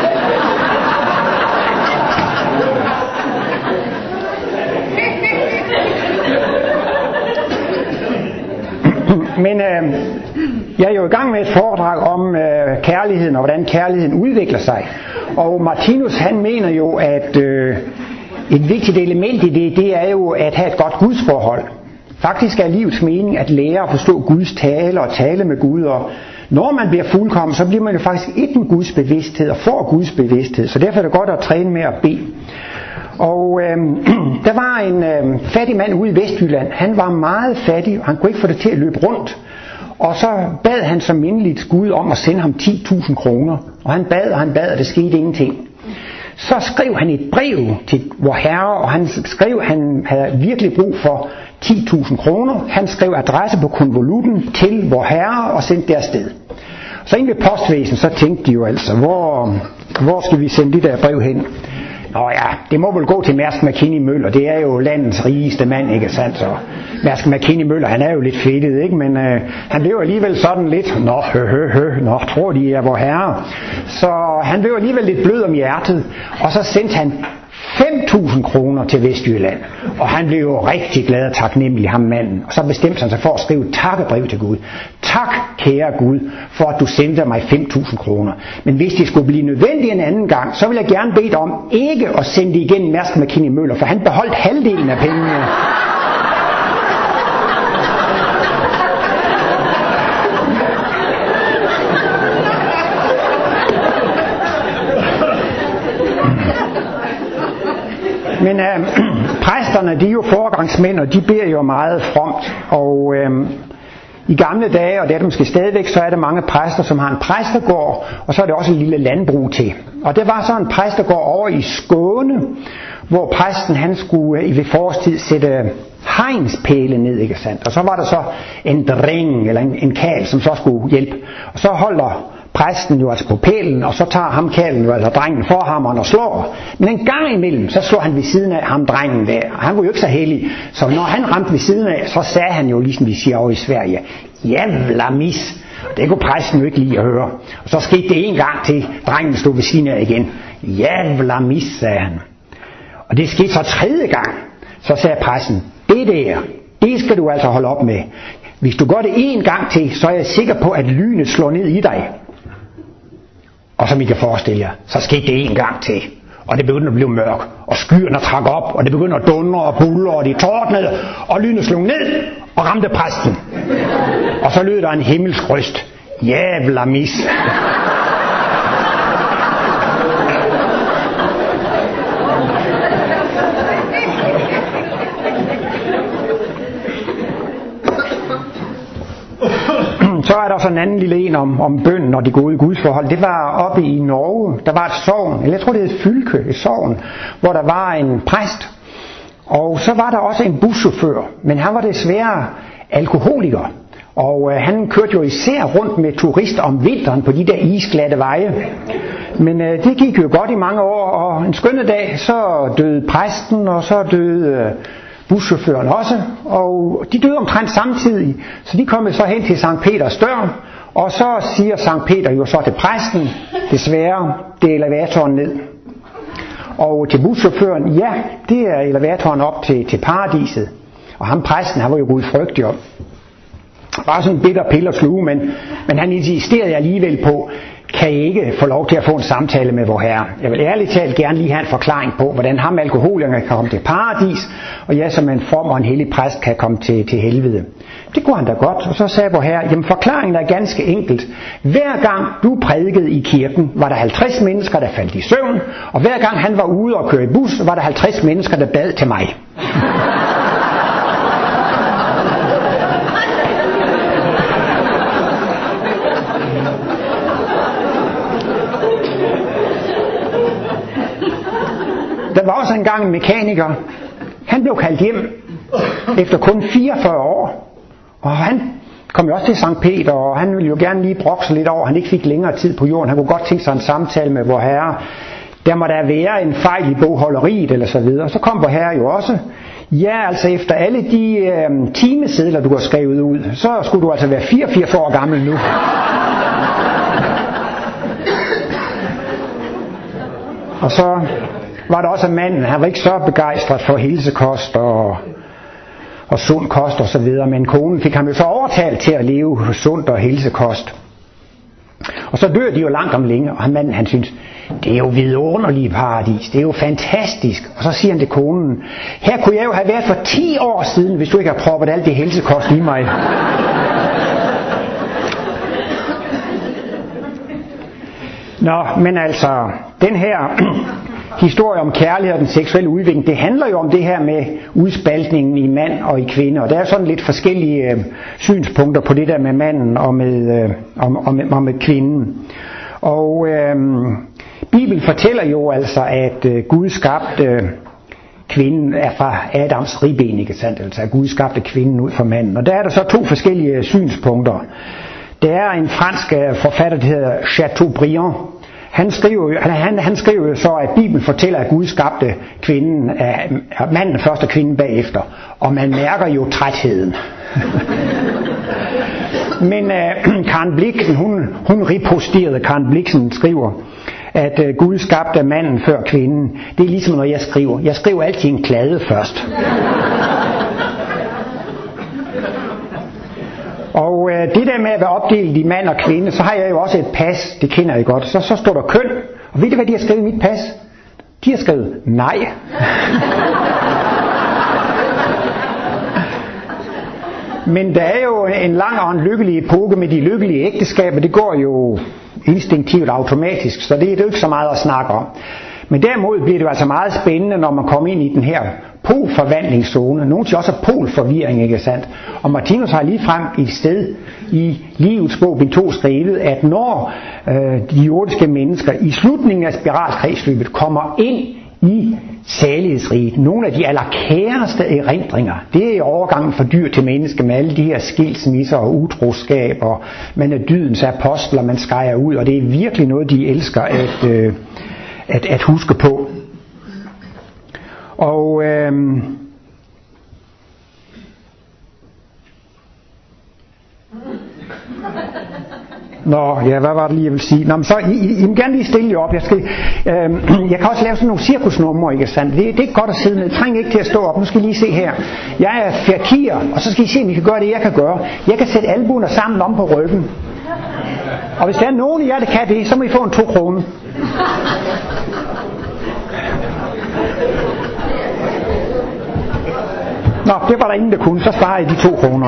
Men jeg er jo i gang med et foredrag om kærligheden og hvordan kærligheden udvikler sig. Og Martinus han mener jo, at et vigtigt element i det er jo at have et godt gudsforhold. Faktisk er livets mening at lære at forstå Guds tale og tale med Gud. Og når man bliver fuldkommen, så bliver man jo faktisk et med Guds bevidsthed og får Guds bevidsthed. Så derfor er det godt at træne med at bede. Og der var en fattig mand ude i Vestjylland. Han var meget fattig, og han kunne ikke få det til at løbe rundt. Og så bad han som mindeligt Gud om at sende ham 10.000 kroner. Og han bad, og det skete ingenting. Så skrev han et brev til vor Herre, og han skrev, at han havde virkelig brug for 10.000 kroner. Han skrev adresse på konvolutten til vor Herre og sendte det afsted. Så inde ved postvæsen, så tænkte de jo altså, hvor skal vi sende det der brev hen? Nå ja, det må vel gå til Mærsk Mc-Kinney Møller, det er jo landets rigeste mand, ikke sandt? Så Mærsk Mc-Kinney Møller, han er jo lidt fedtet, ikke? Men han blev alligevel sådan lidt, nå, tror de er vor herre. Så han blev alligevel lidt blød om hjertet, og så sendte han 5.000 kroner til Vestjylland, og han blev jo rigtig glad og taknemmelig, ham manden. Og så bestemte han sig for at skrive et takkebrev til Gud. Tak, kære Gud, for at du sendte mig 5.000 kroner. Men hvis det skulle blive nødvendigt en anden gang, så vil jeg gerne bede dig om ikke at sende det igen Mærsk Mc-Kinney Møller, for han beholdt halvdelen af pengene. Men præsterne, de er jo foregangsmænd, og de beder jo meget fromt. Og i gamle dage, og det er det måske stadigvæk, så er der mange præster, som har en præstegård, og så er det også en lille landbrug til. Og det var så en præstegård over i Skåne, hvor præsten han skulle ved forårstid sætte hegnspæle ned, ikke sandt? Og så var der så en dreng, eller en karl, som så skulle hjælpe. Og så holder præsten jo altså på pælen, og så tager ham kalden jo altså drengen for hammeren og slår. Men en gang imellem, så slår han ved siden af ham drengen der, og han var jo ikke så heldig. Så når han ramte ved siden af, så sagde han jo, ligesom vi siger over i Sverige, jævla mis. Det kunne præsten jo ikke lige at høre. Og så skete det en gang til, drengen stod ved siden af igen. Jævla mis, sagde han. Og det skete så tredje gang. Så sagde præsten, det skal du altså holde op med. Hvis du gør det en gang til, så er jeg sikker på, at lynet slår ned i dig. Og som I kan forestille jer, så skete det en gang til. Og det begyndte at blive mørkt, og skyerne trak op, og det begyndte at dundre og buldre, og de tordnede, og lynet slog ned og ramte præsten. Og så lød der en himmelsk røst. Jævla mis. Så er der også en anden lille en om bønnen og de gode gudsforhold. Det var oppe i Norge. Der var et sogn, eller jeg tror det hed Fylke, et sogn, hvor der var en præst. Og så var der også en buschauffør, men han var desværre alkoholiker. Og han kørte jo især rundt med turister om vinteren på de der isglatte veje. Men det gik jo godt i mange år, og en skønne dag, så døde præsten, og så døde buschaufføren også, og de døde omtrent samtidig, så de kom så hen til Sankt Peters dør, og så siger Sankt Peter jo så til præsten, desværre, det er elevatoren ned. Og til buschaufføren, ja, det er elevatoren op til paradiset. Og ham præsten, han var jo gudfrygtig om. Bare sådan en bitter pille at sluge, men han insisterede alligevel på, kan I ikke få lov til at få en samtale med vor herre? Jeg vil ærligt talt gerne lige have en forklaring på, hvordan ham alkoholikerne kan komme til paradis, og jeg som en from og en hellig præst kan komme til helvede. Det kunne han da godt, og så sagde vor herre, jamen forklaringen er ganske enkelt. Hver gang du prædikede i kirken, var der 50 mennesker, der faldt i søvn, og hver gang han var ude og køre i bus, var der 50 mennesker, der bad til mig. Der var også engang en mekaniker. Han blev kaldt hjem efter kun 44 år. Og han kom jo også til Sankt Peter, og han ville jo gerne lige brokse lidt over, at han ikke fik længere tid på jorden. Han kunne godt tænke sig en samtale med vor herre. Der må der være en fejl i bogholderiet eller så videre. Så kom vor herre jo også. Ja, altså efter alle de timesedler, du har skrevet ud, så skulle du altså være 84 år gammel nu. Og så var der også en mand, han var ikke så begejstret for helsekost og sund kost og så videre, men konen fik ham jo så overtalt til at leve sundt og helsekost. Og så dør de jo langt om længe, og manden han synes, det er jo vidunderligt paradis, det er jo fantastisk. Og så siger han til konen, her kunne jeg jo have været for 10 år siden, hvis du ikke har proppet alt det helsekost i mig. Nå, men altså, den her historie om kærlighed og den seksuelle udvikling, det handler jo om det her med udspaltningen i mand og i kvinde, og der er sådan lidt forskellige synspunkter på det der med manden og med kvinden. Og Bibelen fortæller jo altså, at Gud skabte kvinden er fra Adams ribben, ikke sandt? Altså at Gud skabte kvinden ud fra manden. Og der er der så 2 forskellige synspunkter. Det er en fransk forfatter, der hedder Chateaubriand. Han skriver jo så, at Bibelen fortæller, at Gud skabte kvinden, manden først og kvinden bagefter. Og man mærker jo trætheden. Men Karen Blixen, hun riposterede. Karen Blixen skriver, at Gud skabte manden før kvinden. Det er ligesom når jeg skriver. Jeg skriver altid en klade først. Og det der med at være opdelt i mand og kvinde, så har jeg jo også et pas, det kender I godt. Så står der køn, og ved I hvad de har skrevet i mit pas? De har skrevet nej. Men der er jo en lang og en lykkelig epoke med de lykkelige ægteskaber, det går jo instinktivt automatisk, så det er jo ikke så meget at snakke om. Men derimod bliver det jo altså meget spændende, når man kommer ind i den her polforvandlingszone. Nogle siger også polforvirring, ikke sandt? Og Martinus har lige frem i et sted i Livets bog, bind 2, skrevet, at når de jordiske mennesker i slutningen af spiralkredsløbet kommer ind i salighedsriget, nogle af de allerkæreste erindringer, det er overgangen fra dyr til menneske med alle de her skilsmisser og utroskab, og man er dydens apostler, man skærer ud, og det er virkelig noget, de elsker at huske på. Og hvad var det lige jeg vil sige? Nå, men så I må gerne lige stille jer op. Jeg kan også lave sådan nogle cirkusnumre, ikke sandt? Det er godt at sidde ned. Træng ikke til at stå op. Nu skal I lige se her. Jeg er fakir, og så skal I se, om I kan gøre det, jeg kan gøre. Jeg kan sætte albuerne sammen om på ryggen. Og hvis der er nogen af jer, der kan det, så må I få en 2 kroner. Nå, det var der ingen, der kunne. Så sparer I de 2 kroner.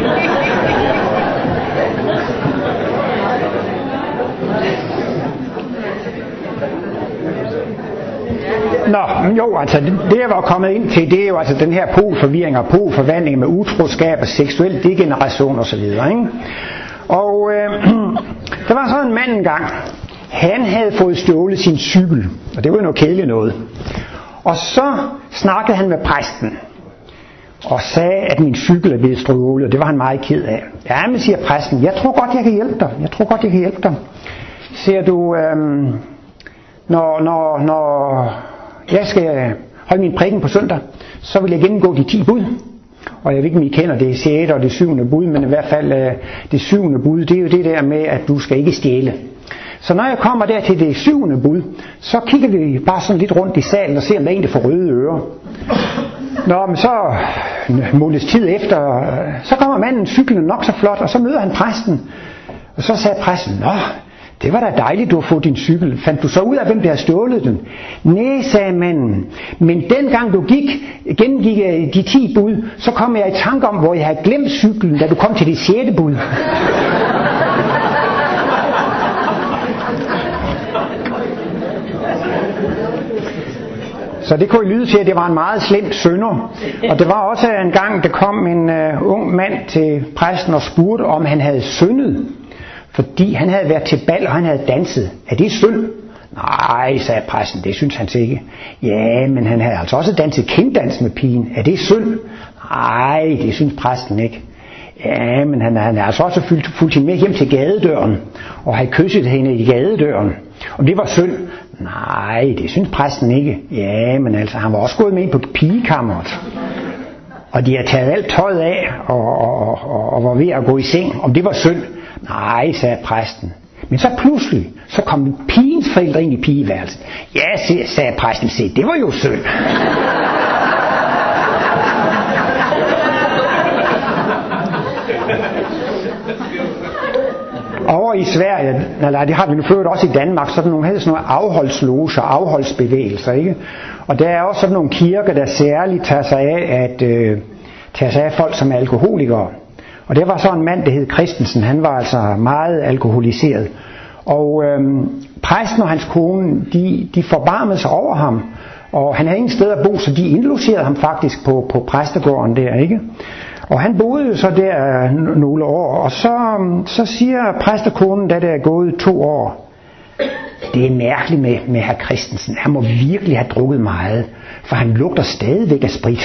Nå, jo, altså det jeg var kommet ind til, det er jo altså den her polforvirring og polforvandling med utroskab og seksuel degeneration og så videre, ikke? Og der var så en mand engang. Han havde fået stjålet sin cykel, og det var jo noget kedeligt noget. Og så snakkede han med præsten og sagde, at min cykel er blevet stjålet, og det var han meget ked af. Ja, men siger præsten, jeg tror godt, jeg kan hjælpe dig. Siger du, når jeg skal holde min prædiken på søndag, så vil jeg gennemgå de 10 bud. Og jeg ved ikke, om I kender det 6. og det 7. bud, men i hvert fald det 7. bud, det er jo det der med, at du skal ikke stjæle. Så når jeg kommer der til det 7. bud, så kigger vi bare sådan lidt rundt i salen og ser, om der er en, der får røde ører. Nå, men så måles tid efter, så kommer manden cyklen nok så flot, og så møder han præsten. Og så sagde præsten, nå, det var da dejligt, du har fået din cykel. Fandt du så ud af, hvem der havde stjålet den? Næh, sagde manden. Men dengang du gennemgik de 10 bud, så kom jeg i tanke om, hvor jeg havde glemt cyklen, da du kom til det 6. bud. Så det kunne lyde til, at det var en meget slem synder. Og det var også en gang, der kom en ung mand til præsten og spurgte, om han havde syndet. Fordi han havde været til bal, og han havde danset. Er det synd? Nej, sagde præsten, det synes han ikke. Ja, men han havde altså også danset kinddans med pigen. Er det synd? Nej, det synes præsten ikke. Ja, men han havde altså også fulgt hende med hjem til gadedøren, og havde kysset hende i gadedøren. Og det var synd. Nej, det synes præsten ikke. Ja, men altså, han var også gået med ind på pigekammeret. Og de havde taget alt tøjet af, og var ved at gå i seng. Om det var synd? Nej, sagde præsten. Men så pludselig, så kom pigens forældre ind i pigeværelset. Ja, sagde præsten, se, det var jo synd. Over i Sverige, eller det har vi nu ført også i Danmark, så nogle havde sådan nogle afholdsloger, afholdsbevægelser, ikke? Og der er også sådan nogle kirker, der særligt tager sig af folk som er alkoholikere. Og der var så en mand, der hed Christensen, han var altså meget alkoholiseret. Og præsten og hans kone, de forbarmede sig over ham, og han havde ingen sted at bo, så de indlogerede ham faktisk på præstegården der, ikke? Og han boede jo så der nogle år, og så siger præstekonen, da det er gået 2 år, det er mærkeligt med herr Christensen, han må virkelig have drukket meget, for han lugter stadigvæk af sprit.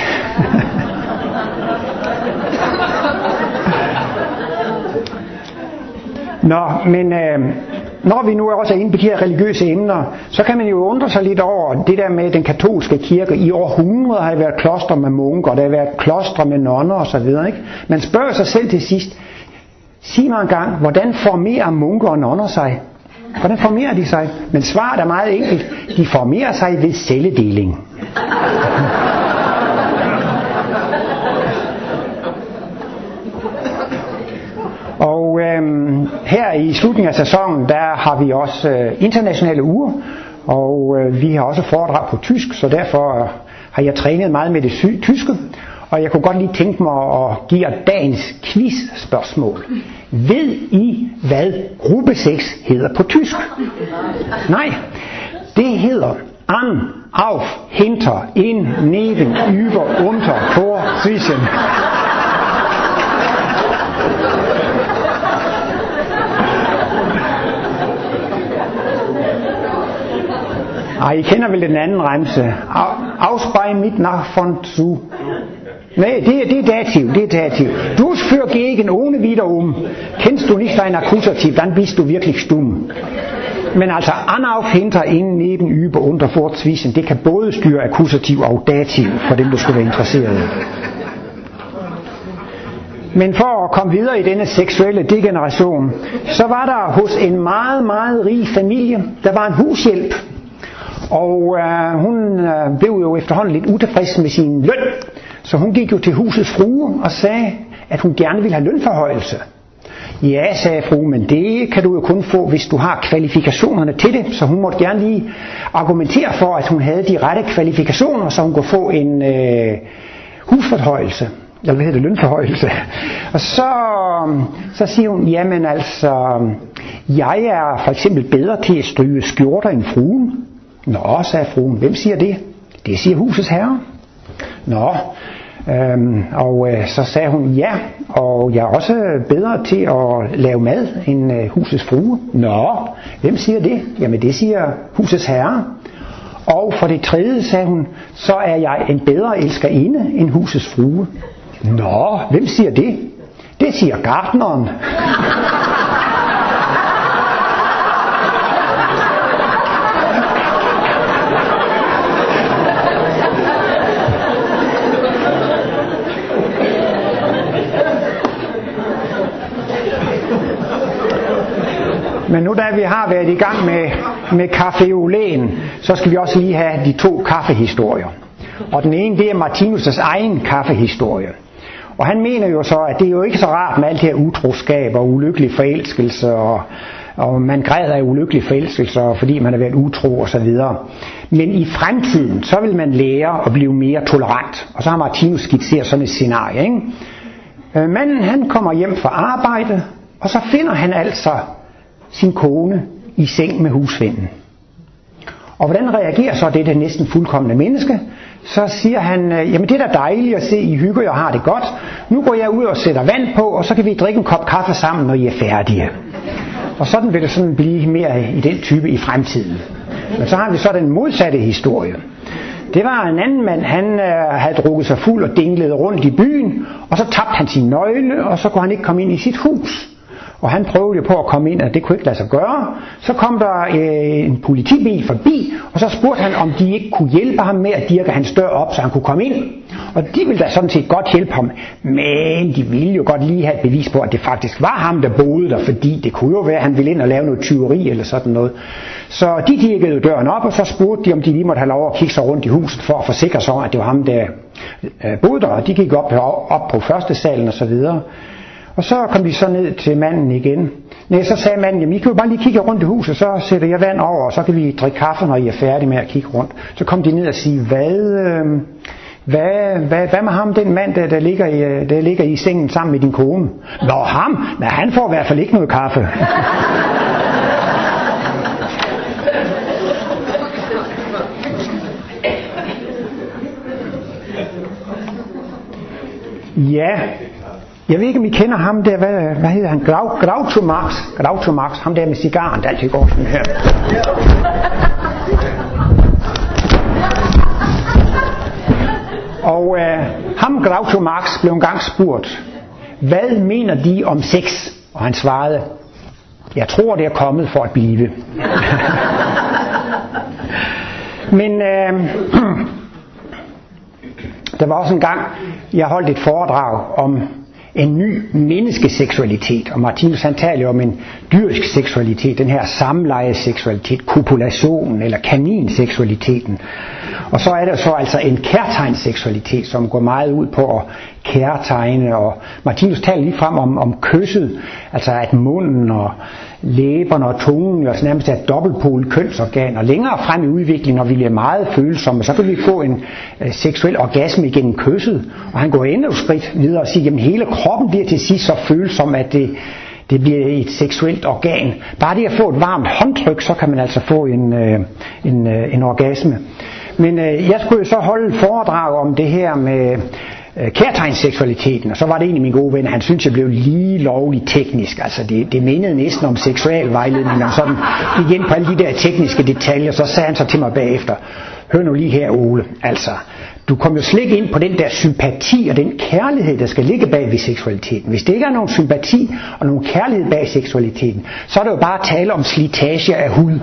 Nå, men når vi nu også er inde på de her religiøse emner, så kan man jo undre sig lidt over det der med den katolske kirke. I århundreder har der været kloster med munker, og der har været klostre med nonner osv. Ikke? Man spørger sig selv til sidst, sig mig en gang, hvordan formerer munker og nonner sig? Hvordan formerer de sig? Men svaret er meget enkelt. De formerer sig ved celledeling. Og her i slutningen af sæsonen, der har vi også internationale uger, og vi har også foredrag på tysk, så derfor har jeg trænet meget med det tyske, og jeg kunne godt lige tænke mig at give jer dagens quiz-spørgsmål. Ved I, hvad gruppe 6 hedder på tysk? Nej, det hedder an, auf, hinter, in, neben, über, unter, vor, zwischen. I kender vel den anden remse. Aus bei mit nach von zu. Nej, det er dativ. Du für gegen ohne wiederum. Kennst du nicht dein Akkusativ, dann bist du wirklich stumm. Men altså an, auf, hinter, in, neben, über, unter, vor, zwischen, det kan både styre akkusativ og dativ, for dem der skulle være interesseret. Men for at komme videre i denne seksuelle degeneration, så var der hos en meget, meget rig familie, der var en hushjælp. Og hun blev jo efterhånden lidt utilfreds med sin løn, så hun gik jo til husets frue og sagde, at hun gerne ville have lønforhøjelse. Ja, sagde fruen, men det kan du jo kun få, hvis du har kvalifikationerne til det, så hun måtte gerne lige argumentere for, at hun havde de rette kvalifikationer, så hun kunne få en husforhøjelse, eller hvad hedder det, lønforhøjelse. Og så siger hun, jamen altså, jeg er for eksempel bedre til at stryge skjorter end fruen. Nå, sagde fruen, hvem siger det? Det siger husets herre. Nå, så sagde hun, ja, og jeg er også bedre til at lave mad end husets frue. Nå, hvem siger det? Jamen det siger husets herre. Og for det tredje, sagde hun, så er jeg en bedre elskerinde end husets frue. Nå, hvem siger det? Det siger gartneren. Men nu da vi har været i gang med kaffeolæen, så skal vi også lige have de 2 kaffehistorier. Og den ene, det er Martinus' egen kaffehistorie. Og han mener jo så, at det er jo ikke så rart med alt det her utroskab og ulykkelig forelskelse, og man græder af ulykkelig forelskelse, fordi man har været utro og så videre. Men i fremtiden, så vil man lære at blive mere tolerant. Og så har Martinus skitseret sådan et scenarie, ikke? Manden, han kommer hjem fra arbejde, og så finder han altså sin kone i seng med husvinden. Og hvordan reagerer så det næsten fuldkomne menneske? Så siger han, jamen det er da dejligt at se, I hygger jer og har det godt. Nu går jeg ud og sætter vand på, og så kan vi drikke en kop kaffe sammen, når I er færdige. Og sådan vil det sådan blive mere i den type i fremtiden. Men så har vi så den modsatte historie. Det var en anden mand, han havde drukket sig fuld og dinglede rundt i byen, og så tabte han sin nøgle, og så kunne han ikke komme ind i sit hus. Og han prøvede på at komme ind, og det kunne ikke lade sig gøre. Så kom der en politibil forbi, og så spurgte han, om de ikke kunne hjælpe ham med at dirke hans dør op, så han kunne komme ind. Og de ville da sådan set godt hjælpe ham, men de ville jo godt lige have et bevis på, at det faktisk var ham, der boede der, fordi det kunne jo være, at han ville ind og lave noget tyveri eller sådan noget. Så de dirkede døren op, og så spurgte de, om de lige måtte have lov at kigge sig rundt i huset, for at forsikre sig om, at det var ham, der boede der. Og de gik op på første salen og så videre. Og så kom de så ned til manden igen. Nej, så sagde manden, jamen I kan jo bare lige kigge rundt i huset, så sætter jeg vand over, og så kan vi drikke kaffe, når I er færdige med at kigge rundt. Så kom de ned og sige, hvad med ham, den mand, der ligger i sengen sammen med din kone? Nå, ham? Nej, han får i hvert fald ikke noget kaffe. Ja, jeg ved ikke, om I kender ham der, hvad hedder han? Groucho Marx, ham der med cigaren, der altid går sådan her. Og ham Groucho Marx blev engang spurgt, hvad mener de om sex? Og han svarede, Jeg tror, det er kommet for at blive. Men der var også en gang, jeg holdt et foredrag om en ny menneskeseksualitet, og Martinus han taler om en dyrisk seksualitet, den her samlejeseksualitet, kopulationen eller kaninseksualiteten. Og så er der så altså en kærtegnsseksualitet, som går meget ud på at kærtegne, og Martinus taler lige frem om kysset, altså at munden og læberne og tungen og nærmest er dobbeltpolet kønsorgan, og længere frem i udviklingen, når vi bliver meget følsomme, så kan vi få en seksuel orgasme igennem kysset, og han går endnu et skridt videre og siger, at hele kroppen bliver til sidst så følsom, at det bliver et seksuelt organ. Bare det at få et varmt håndtryk, så kan man altså få en orgasme. Men jeg skulle jo så holde et foredrag om det her med kærtegnsseksualiteten, og så var det en af mine gode venner, han syntes, jeg blev lige lovligt teknisk. Altså det mindede næsten om seksualvejledning, og sådan gik ind på alle de der tekniske detaljer. Så sagde han så til mig bagefter, hør nu lige her, Ole, altså du kom jo slet ikke ind på den der sympati og den kærlighed, der skal ligge bag ved seksualiteten. Hvis det ikke er nogen sympati og nogen kærlighed bag seksualiteten, så er det jo bare at tale om slitage af hud.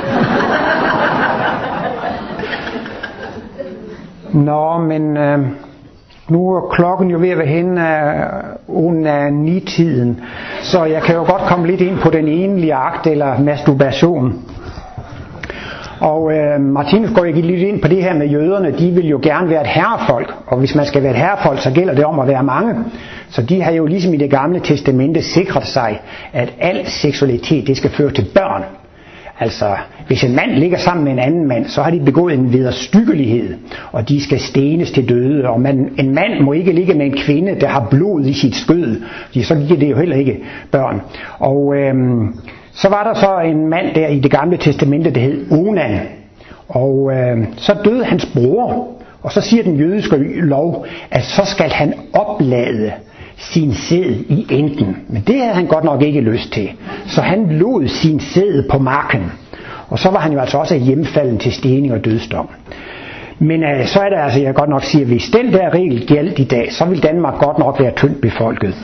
Nå, men nu er klokken jo ved at være henne under 9-tiden, så jeg kan jo godt komme lidt ind på den enlige akt eller masturbation. Og Martinus går ikke lidt ind på det her med jøderne. De vil jo gerne være et herrefolk, og hvis man skal være et herrefolk, så gælder det om at være mange. Så de har jo ligesom i Det Gamle Testamente sikret sig, at al seksualitet, det skal føre til børn. Altså, hvis en mand ligger sammen med en anden mand, så har de begået en vederstyggelighed, og de skal stenes til døde. Og en mand må ikke ligge med en kvinde, der har blod i sit skød, så giver det jo heller ikke børn. Og så var der så en mand der i Det Gamle Testamente, der hed Onan, og så døde hans bror, og så siger den jødiske lov, at så skal han oplade sin sæd i enten. Men det havde han godt nok ikke lyst til. Så han lod sin sæd på marken. Og så var han jo altså også hjemfalden til stening og dødsdom. Men så er det altså, jeg godt nok siger, hvis den der regel gjaldt i dag, så vil Danmark godt nok være tyndt befolket.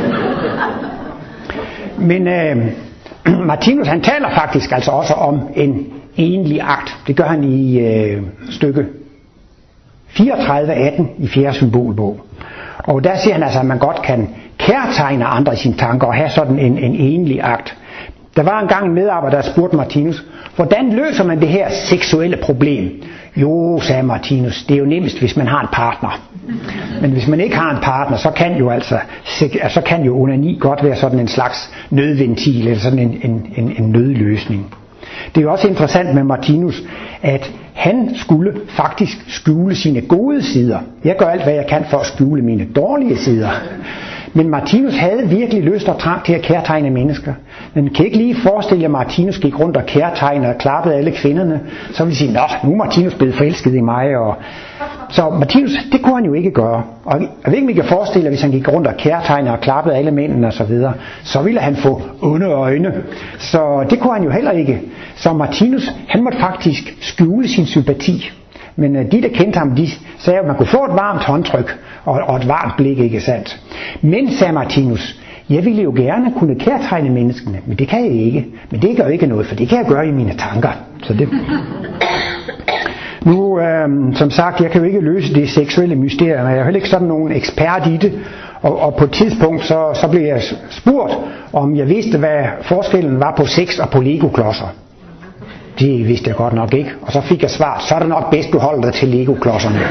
Men Martinus han taler faktisk altså også om en enlig akt. Det gør han i stykke 34:18 i 4. symbolbog. Og der siger han altså, at man godt kan kærtegne andre i sine tanker og have sådan en enlig akt. Der var engang en medarbejder, der spurgte Martinus, hvordan løser man det her seksuelle problem? Jo, sagde Martinus, det er jo nemmest, hvis man har en partner. Men hvis man ikke har en partner, så kan jo onani godt være sådan en slags nødventil, eller sådan en nødløsning. Det er jo også interessant med Martinus, at han skulle faktisk skjule sine gode sider. Jeg gør alt, hvad jeg kan for at skjule mine dårlige sider. Men Martinus havde virkelig lyst og trang til at kærtegne mennesker. Men kan ikke lige forestille jer, at Martinus gik rundt og kærtegnede og klappede alle kvinderne. Så ville de sige, nå, nu er Martinus blevet forelsket i mig. Så Martinus, det kunne han jo ikke gøre. Og jeg ved ikke, om I kan forestille jer, hvis han gik rundt og kærtegnede og klappede alle mændene og så videre, så ville han få onde øjne. Så det kunne han jo heller ikke. Så Martinus, han måtte faktisk skjule sin sympati. Men de, der kendte ham, de sagde, at man kunne få et varmt håndtryk og et varmt blik, ikke sandt? Men, sagde Martinus, jeg ville jo gerne kunne kærtegne menneskene, men det kan jeg ikke. Men det gør ikke noget, for det kan jeg gøre i mine tanker. Så det... Nu, som sagt, jeg kan jo ikke løse det seksuelle mysterium, jeg er heller ikke sådan nogen ekspert i det. Og på et tidspunkt, så blev jeg spurgt, om jeg vidste, hvad forskellen var på sex og på Lego-klodser. Det vidste jeg godt nok ikke. Og så fik jeg svar, så er det nok bedst, du holder dig til Lego-klodserne.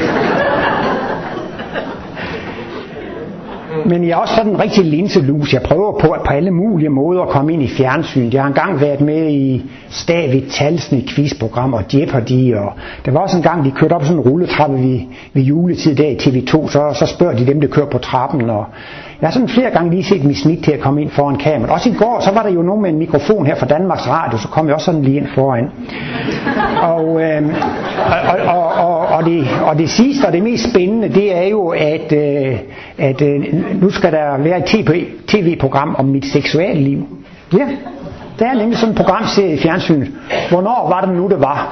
Men jeg er også sådan en rigtig linselus. Jeg prøver på alle mulige måder at komme ind i fjernsyn. Jeg har engang været med i Stavit Talsne quizprogram og Jeopardy. Og der var også en gang, de kørte op sådan en rulletrappe ved juletid der i TV2. Så spørger de dem, der kører på trappen. Og jeg har sådan flere gange lige set mit snit til at komme ind foran kameraet. Også i går, så var der jo nogen med en mikrofon her fra Danmarks Radio, så kom jeg også sådan lige ind foran. Og det sidste og det mest spændende, det er jo, at nu skal der være et tv-program om mit seksuelle liv. Ja, der er nemlig sådan et programserie i fjernsynet. Hvornår var det nu, det var?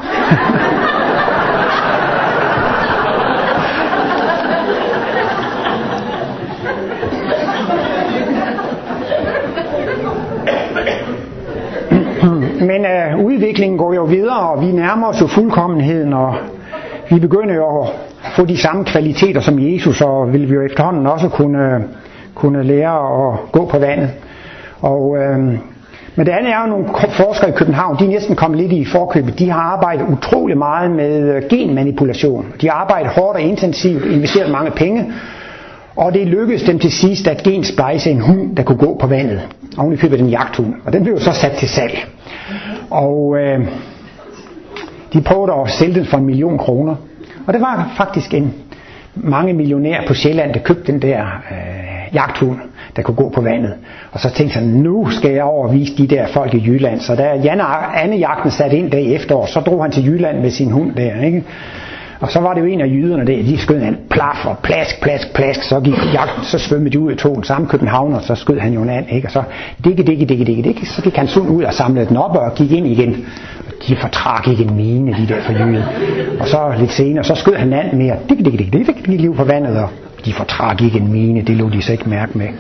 udviklingen går jo videre, og vi nærmer os jo fuldkommenheden, og vi begynder jo at få de samme kvaliteter som Jesus, og vil vi jo efterhånden også kunne lære at gå på vandet. Men det andet er jo nogle forskere i København, de er næsten kommet lidt i forkøbet. De har arbejdet utrolig meget med genmanipulation. De har arbejdet hårdt og intensivt, investeret mange penge, og det lykkedes dem til sidst at gensplejse en hund, der kunne gå på vandet. Og hun købte en jagthund, og den blev jo så sat til salg. Og de prøvede at sælge den for 1 million kroner. Og det var faktisk mange millionærer på Sjælland, der købte den der jagthund, der kunne gå på vandet. Og så tænkte han, nu skal jeg overvise de der folk i Jylland. Så da andejagten satte ind der i efterår, så drog han til Jylland med sin hund der, ikke? Og så var det jo en af jyderne der, de skød han plaf og plask, så gik jagten, så svømmede de ud og tog den samme københavner, så skød han jo en and, ikke? Og så dikke, så gik han sådan ud og samlede den op og gik ind igen. De fortrak ikke en mine, de der forjyde. Og så lidt senere, så skød han en and mere, dikke, liv på vandet, og de fortrak ikke en mine, det lå de så ikke mærke med.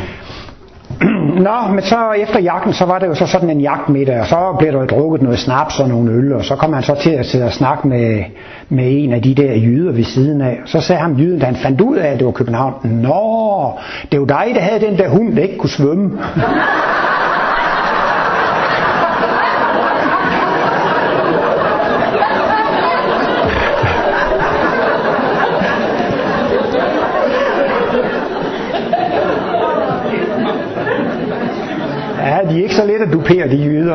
Nå, men så efter jagten, så var det jo så sådan en jagtmiddag, og så blev der drukket noget snaps og nogle øl, og så kom han så til at sidde og snakke med en af de der jyder ved siden af. Så sagde ham jyden, da han fandt ud af, at det var København, nå, det var dig, der havde den der hund, der ikke kunne svømme. De er ikke så let at dupere, de jyder.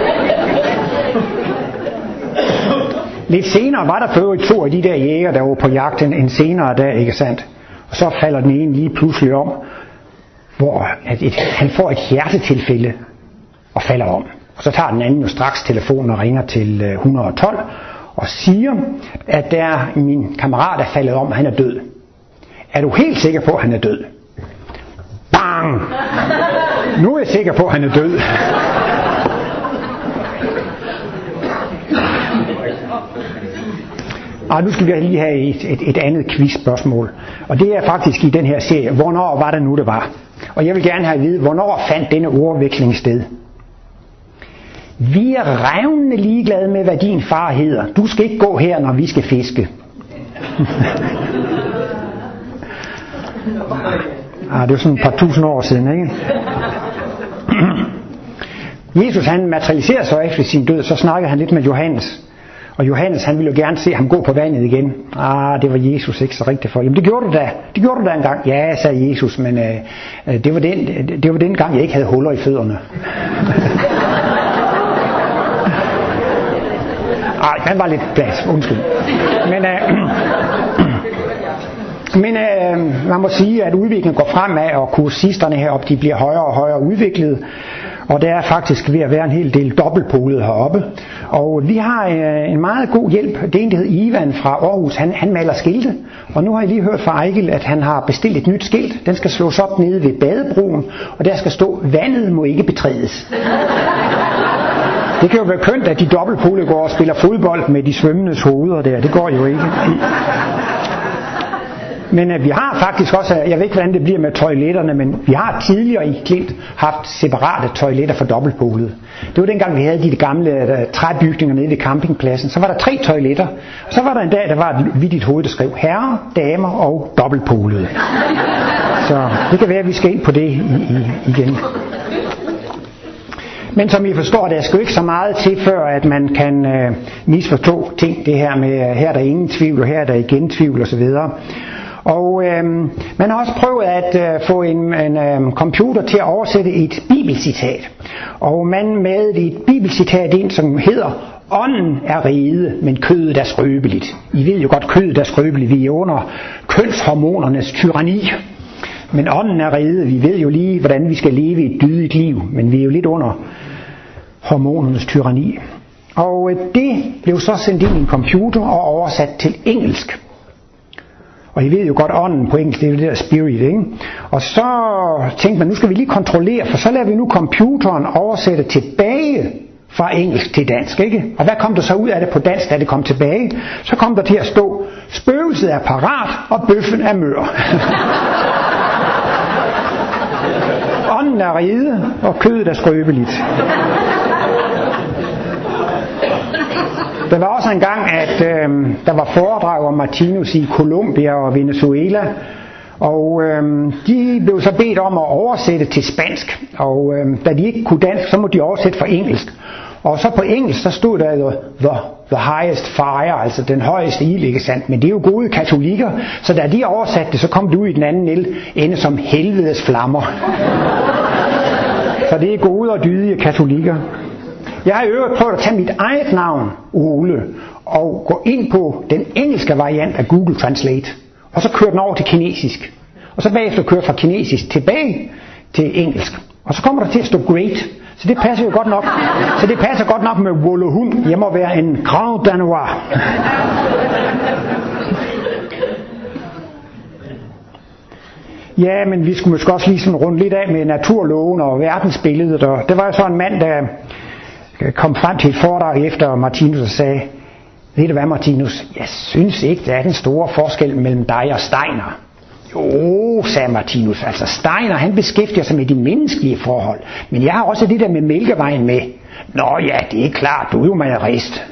Lidt senere var der for 2 af de der jæger, der var på jagt en senere dag, ikke sandt? Og så falder den ene lige pludselig om, hvor han får et hjertetilfælde og falder om. Og så tager den anden jo straks telefonen og ringer til 112 og siger, at der min kammerat er faldet om, og han er død. Er du helt sikker på, at han er død? Bang! Nu er jeg sikker på, at han er død. Nu skal vi lige have et andet quizspørgsmål. Og det er faktisk i den her serie, hvornår var det nu, det var? Og jeg vil gerne have at vide, hvornår fandt denne ordveksling sted? Vi er revnende ligeglade med, hvad din far hedder. Du skal ikke gå her, når vi skal fiske. Det var sådan et par tusind år siden, ikke? Jesus han materialiserer sig efter sin død, så snakkede han lidt med Johannes. Og Johannes han ville jo gerne se ham gå på vandet igen. Det var Jesus ikke så rigtigt for. Jamen det gjorde du da. Det gjorde du da engang. Ja, sagde Jesus, men det var den gang jeg ikke havde huller i fødderne. Han var lidt plads, undskyld. Men man må sige, at udviklingen går fremad, og kursisterne heroppe, de bliver højere og højere udviklede. Og der er faktisk ved at være en hel del dobbeltpolet heroppe. Og vi har en meget god hjælp. Det er en, der hedder Ivan fra Aarhus. Han maler skilte. Og nu har jeg lige hørt fra Ejgil, at han har bestilt et nyt skilt. Den skal slås op nede ved badebroen, og der skal stå, vandet må ikke betrædes. Det kan jo være kønt, at de dobbeltpolede går og spiller fodbold med de svømmendes hoveder der. Det går jo ikke. Men vi har faktisk også, jeg ved ikke hvordan det bliver med toiletterne, men vi har tidligere i Klint haft separate toiletter for dobbeltpolede. Det var dengang vi havde de gamle træbygninger nede ved campingpladsen. Så var der 3 toiletter, og så var der en dag, der var et vittigt hoved, der skrev herrer, damer og dobbeltpolede. Så det kan være, at vi skal ind på det igen. Men som I forstår, der skal jo ikke så meget til, før at man kan misforstå ting. Det her med, her er der ingen tvivl, og her er der igen tvivl osv. Og man har også prøvet at få en computer til at oversætte et bibelcitat. Og man med et bibelcitat ind, som hedder, ånden er rede, men kødet er skrøbeligt. I ved jo godt, kødet er skrøbeligt. Vi er under kønshormonernes tyranni. Men ånden er rede. Vi ved jo lige, hvordan vi skal leve et dydigt liv. Men vi er jo lidt under hormonernes tyranni. Og det blev så sendt ind i en computer og oversat til engelsk. Og I ved jo godt, ånden på engelsk, det er jo det der spirit, ikke? Og så tænkte man, nu skal vi lige kontrollere, for så lader vi nu computeren oversætte tilbage fra engelsk til dansk, ikke? Og hvad kom der så ud af det på dansk, da det kom tilbage? Så kom der til at stå, spøgelset er parat, og bøffen er mør. Ånden er rede, og kødet er skrøbeligt. Der var også en gang, at der var foredrag om Martinus i Colombia og Venezuela, og de blev så bedt om at oversætte til spansk, og da de ikke kunne dansk, så måtte de oversætte fra engelsk. Og så på engelsk, så stod der jo the highest fire, altså den højeste ild, ikke sandt? Men det er jo gode katolikker, så da de oversatte det, så kom det ud i den anden ende som helvedes flammer. Så det er gode og dydige katolikker. Jeg har i øvrigt prøvet at tage mit eget navn, Ole, og gå ind på den engelske variant af Google Translate, og så køre den over til kinesisk. Og så bagefter køre fra kinesisk tilbage til engelsk. Og så kommer der til at stå great. Så det passer jo godt nok. Så det passer godt nok med Wollehund. Jeg må være en Grand Danois. Ja, men vi skulle måske også lige sådan runde lidt af med naturloven og verdensbilledet. Og det var jo så en mand, der kom frem til et foredrag efter Martinus og sagde, ved du hvad, Martinus, jeg synes ikke, der er den store forskel mellem dig og Steiner. Jo, sagde Martinus, altså Steiner, han beskæftiger sig med de menneskelige forhold, men jeg har også det der med Mælkevejen med. Nå ja, det er klart, du er jo malerist.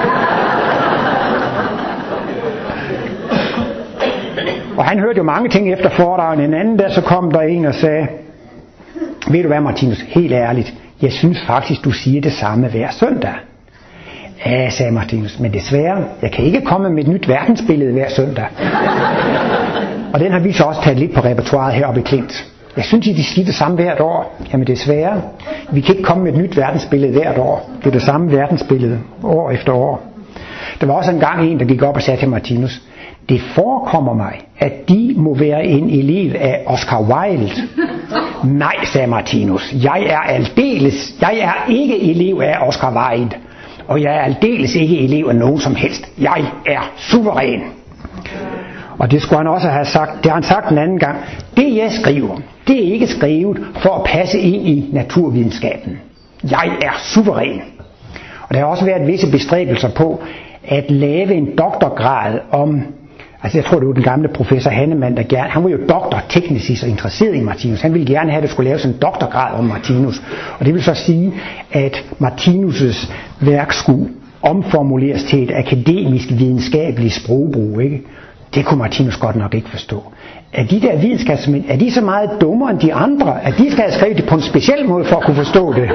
Og han hørte jo mange ting efter foredragen. En anden der, så kom der en og sagde, ved du hvad, Martinus, helt ærligt, jeg synes faktisk, du siger det samme hver søndag. Ja, sagde Martinus, men desværre, jeg kan ikke komme med et nyt verdensbillede hver søndag. Og den har vi så også taget lidt på repertoiret heroppe i Klint. Jeg synes, de siger det samme hvert år. Jamen desværre, vi kan ikke komme med et nyt verdensbillede hvert år. Det er det samme verdensbillede, år efter år. Der var også engang en, der gik op og sagde til Martinus, det forekommer mig, at de må være en elev af Oscar Wilde. Nej, sagde Martinus, jeg er ikke elev af Oscar Wilde. Og jeg er aldeles ikke elev af nogen som helst. Jeg er suveræn. Og det skulle han også have sagt, det har han sagt en anden gang. Det jeg skriver, det er ikke skrevet for at passe ind i naturvidenskaben. Jeg er suveræn. Og der har også været visse bestræbelser på at lave en doktorgrad om, altså jeg tror det var den gamle professor Hannemann, der gerne, han var jo doktor teknisk og interesseret i Martinus. Han ville gerne have, at det skulle laves en doktorgrad om Martinus. Og det vil så sige, at Martinus' værk skulle omformuleres til et akademisk videnskabeligt sprogbrug, ikke? Det kunne Martinus godt nok ikke forstå. At de der videnskabsmænd, er de så meget dummere end de andre, at de skal have skrevet det på en speciel måde for at kunne forstå det?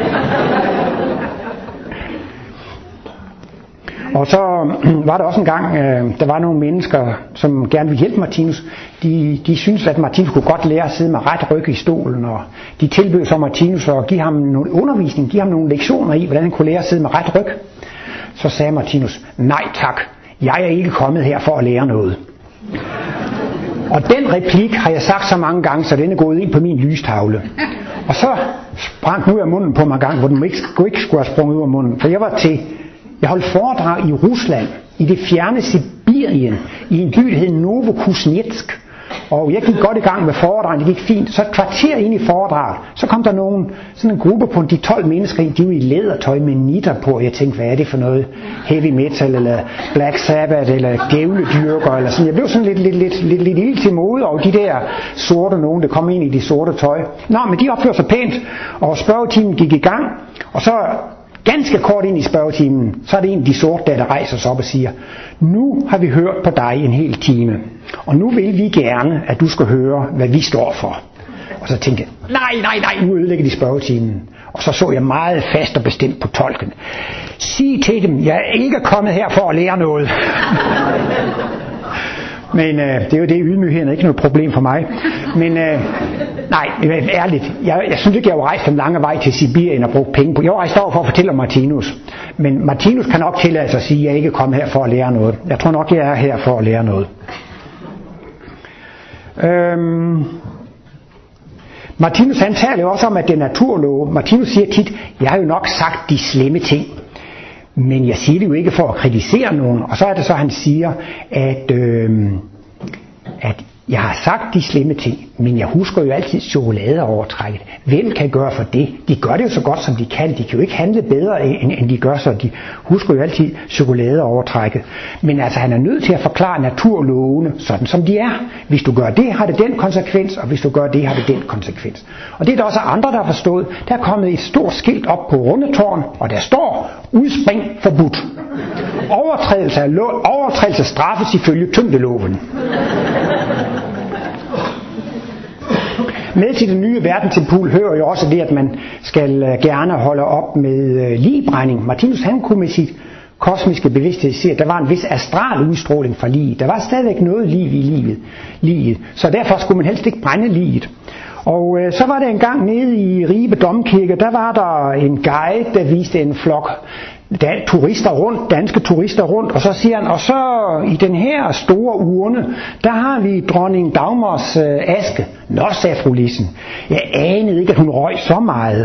Og så var der også en gang, der var nogle mennesker, som gerne ville hjælpe Martinus. De syntes, at Martinus kunne godt lære at sidde med ret ryg i stolen, og de tilbød så Martinus at give ham nogle undervisning, give ham nogle lektioner i, hvordan han kunne lære at sidde med ret ryg. Så sagde Martinus, nej tak, jeg er ikke kommet her for at lære noget. Og den replik har jeg sagt så mange gange, så den er gået ind på min lystavle. Og så sprang den ud af munden på mig en gang, hvor den ikke skulle have sprunget ud af munden. For jeg holdt foredrag i Rusland, i det fjerne Sibirien, i en by, der hed Novokuznetsk. Og jeg gik godt i gang med foredragen, det gik fint. Så et kvarter ind i foredraget, så kom der sådan en gruppe på de 12 mennesker, de var i lædertøj med nitter på. Jeg tænkte, hvad er det for noget? Heavy metal, eller Black Sabbath, eller gævledyrker, eller sådan. Jeg blev sådan lidt ild til mode, og de der sorte nogen, der kom ind i de sorte tøj. Nå, men de opførte sig pænt, og spørgetimen gik i gang, og så ganske kort ind i spørgetimen, så er det en af de sorte, der rejser sig op og siger, nu har vi hørt på dig en hel time, og nu vil vi gerne, at du skal høre, hvad vi står for. Og så tænkte jeg, nej, nu ødelægger de spørgetimen. Og så jeg meget fast og bestemt på tolken. Sig til dem, jeg er ikke kommet her for at lære noget. Men det er jo det, ydmygheden er ikke noget problem for mig. Men nej, ærligt, jeg synes ikke, jeg har rejst en lange vej til Sibirien og brugt penge på. Jeg rejste over for at fortælle om Martinus. Men Martinus kan nok tillade sig at sige, at jeg ikke er kommet her for at lære noget. Jeg tror nok, jeg er her for at lære noget. Martinus han taler jo også om, at det er naturlove. Martinus siger tit, jeg har jo nok sagt de slemme ting. Men jeg siger det jo ikke for at kritisere nogen. Og så er det så, han siger, at Jeg har sagt de slemme ting, men jeg husker jo altid chokoladeovertrækket. Hvem kan gøre for det? De gør det jo så godt, som de kan. De kan jo ikke handle bedre, end de gør, så de husker jo altid chokoladeovertrækket. Men altså, han er nødt til at forklare naturlovene, sådan som de er. Hvis du gør det, har det den konsekvens, og hvis du gør det, har det den konsekvens. Og det er der også andre, der har forstået. Der er kommet et stort skilt op på Rundetårn, og der står, udspring forbudt. Overtrædelse straffes ifølge tyngdeloven. Med til den nye verdensimpul hører jo også det, at man skal gerne holde op med ligbrænding. Martinus han kunne med sit kosmiske bevidsthed se, at der var en vis astral udstråling fra liget. Der var stadigvæk noget liv i liget, så derfor skulle man helst ikke brænde liget. Og så var der en gang nede i Ribe Domkirke, der var der en guide, der viste en flok danske turister rundt, og så siger han, og så i den her store urne, der har vi dronning Dagmars aske. Nå, sagde fru Lissen, jeg anede ikke, at hun røg så meget.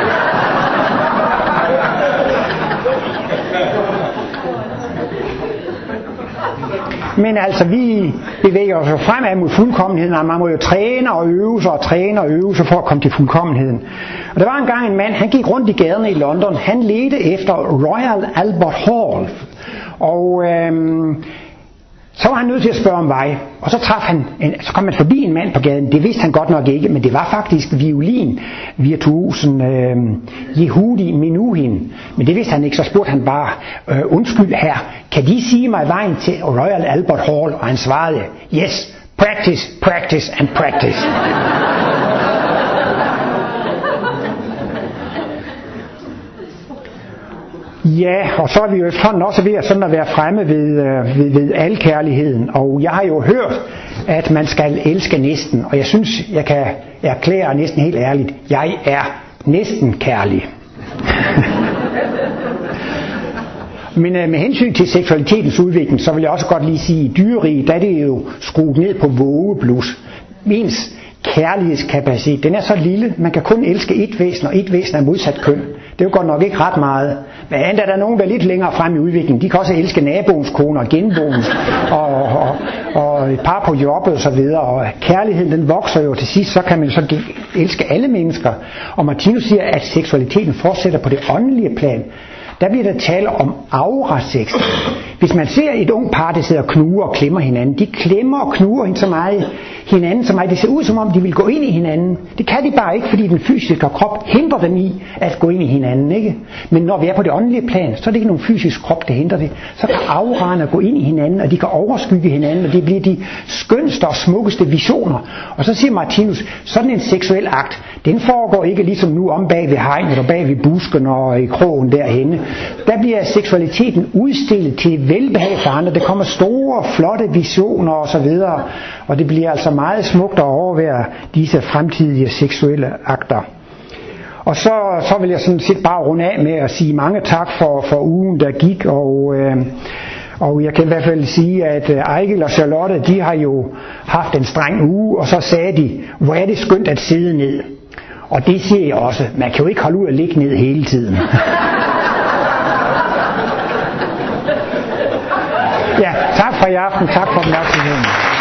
Men altså, vi bevæger os jo fremad mod fuldkommenheden, og man må jo træne og øve sig for at komme til fuldkommenheden. Og der var engang en mand, han gik rundt i gaderne i London, han ledte efter Royal Albert Hall, og så var han nødt til at spørge om vej, og så kom man forbi en mand på gaden. Det vidste han godt nok ikke, men det var faktisk violinvirtuosen Yehudi Menuhin. Men det vidste han ikke, så spurgte han bare, undskyld her, kan de sige mig vejen til Royal Albert Hall? Og han svarede, yes, practice, practice and practice. Ja, og så er vi jo efterhånden også ved at være fremme ved alkærligheden. Og jeg har jo hørt, at man skal elske næsten. Og jeg synes, jeg kan erklære næsten helt ærligt, jeg er næsten kærlig. Men med hensyn til seksualitetens udvikling, så vil jeg også godt lige sige, at i dyreriget, der er det jo skruet ned på vågeblus. Ens kærlighedskapacitet, den er så lille, man kan kun elske et væsen, og et væsen er modsat køn. Det er jo godt nok ikke ret meget. Men er der nogen, der er lidt længere frem i udviklingen, de kan også elske naboens kone og genboens, og et par på jobbet og så videre, og kærligheden den vokser jo til sidst, så kan man så elske alle mennesker. Og Martinus siger, at seksualiteten fortsætter på det åndelige plan. Der bliver der tale om aurasex. Hvis man ser et ung par, der sidder og knuger og klemmer hinanden, de klemmer og knuger hinanden så meget, det ser ud som om de vil gå ind i hinanden. Det kan de bare ikke, fordi den fysiske krop hindrer dem i at gå ind i hinanden, ikke? Men når vi er på det åndelige plan, så er det ikke nogen fysisk krop, der hindrer det. Så kan auraerne gå ind i hinanden, og de kan overskygge hinanden, og det bliver de skønste og smukkeste visioner. Og så siger Martinus, sådan en seksuel akt, den foregår ikke ligesom nu om bag ved hegnet og bag ved busken og i krogen derhenne. Der bliver seksualiteten udstillet til velbehag for andre. Der kommer store, flotte visioner og så videre. Og det bliver altså meget smukt at overvære disse fremtidige seksuelle akter. Og så vil jeg sådan set bare runde af med at sige mange tak for ugen, der gik. Og jeg kan i hvert fald sige, at Ejgil og Charlotte, de har jo haft en streng uge, og så sagde de, hvor er det skønt at sidde ned. Og det siger jeg også. Man kan jo ikke holde ud at ligge ned hele tiden. Ja, tak for i aften. Tak for opmærksomheden.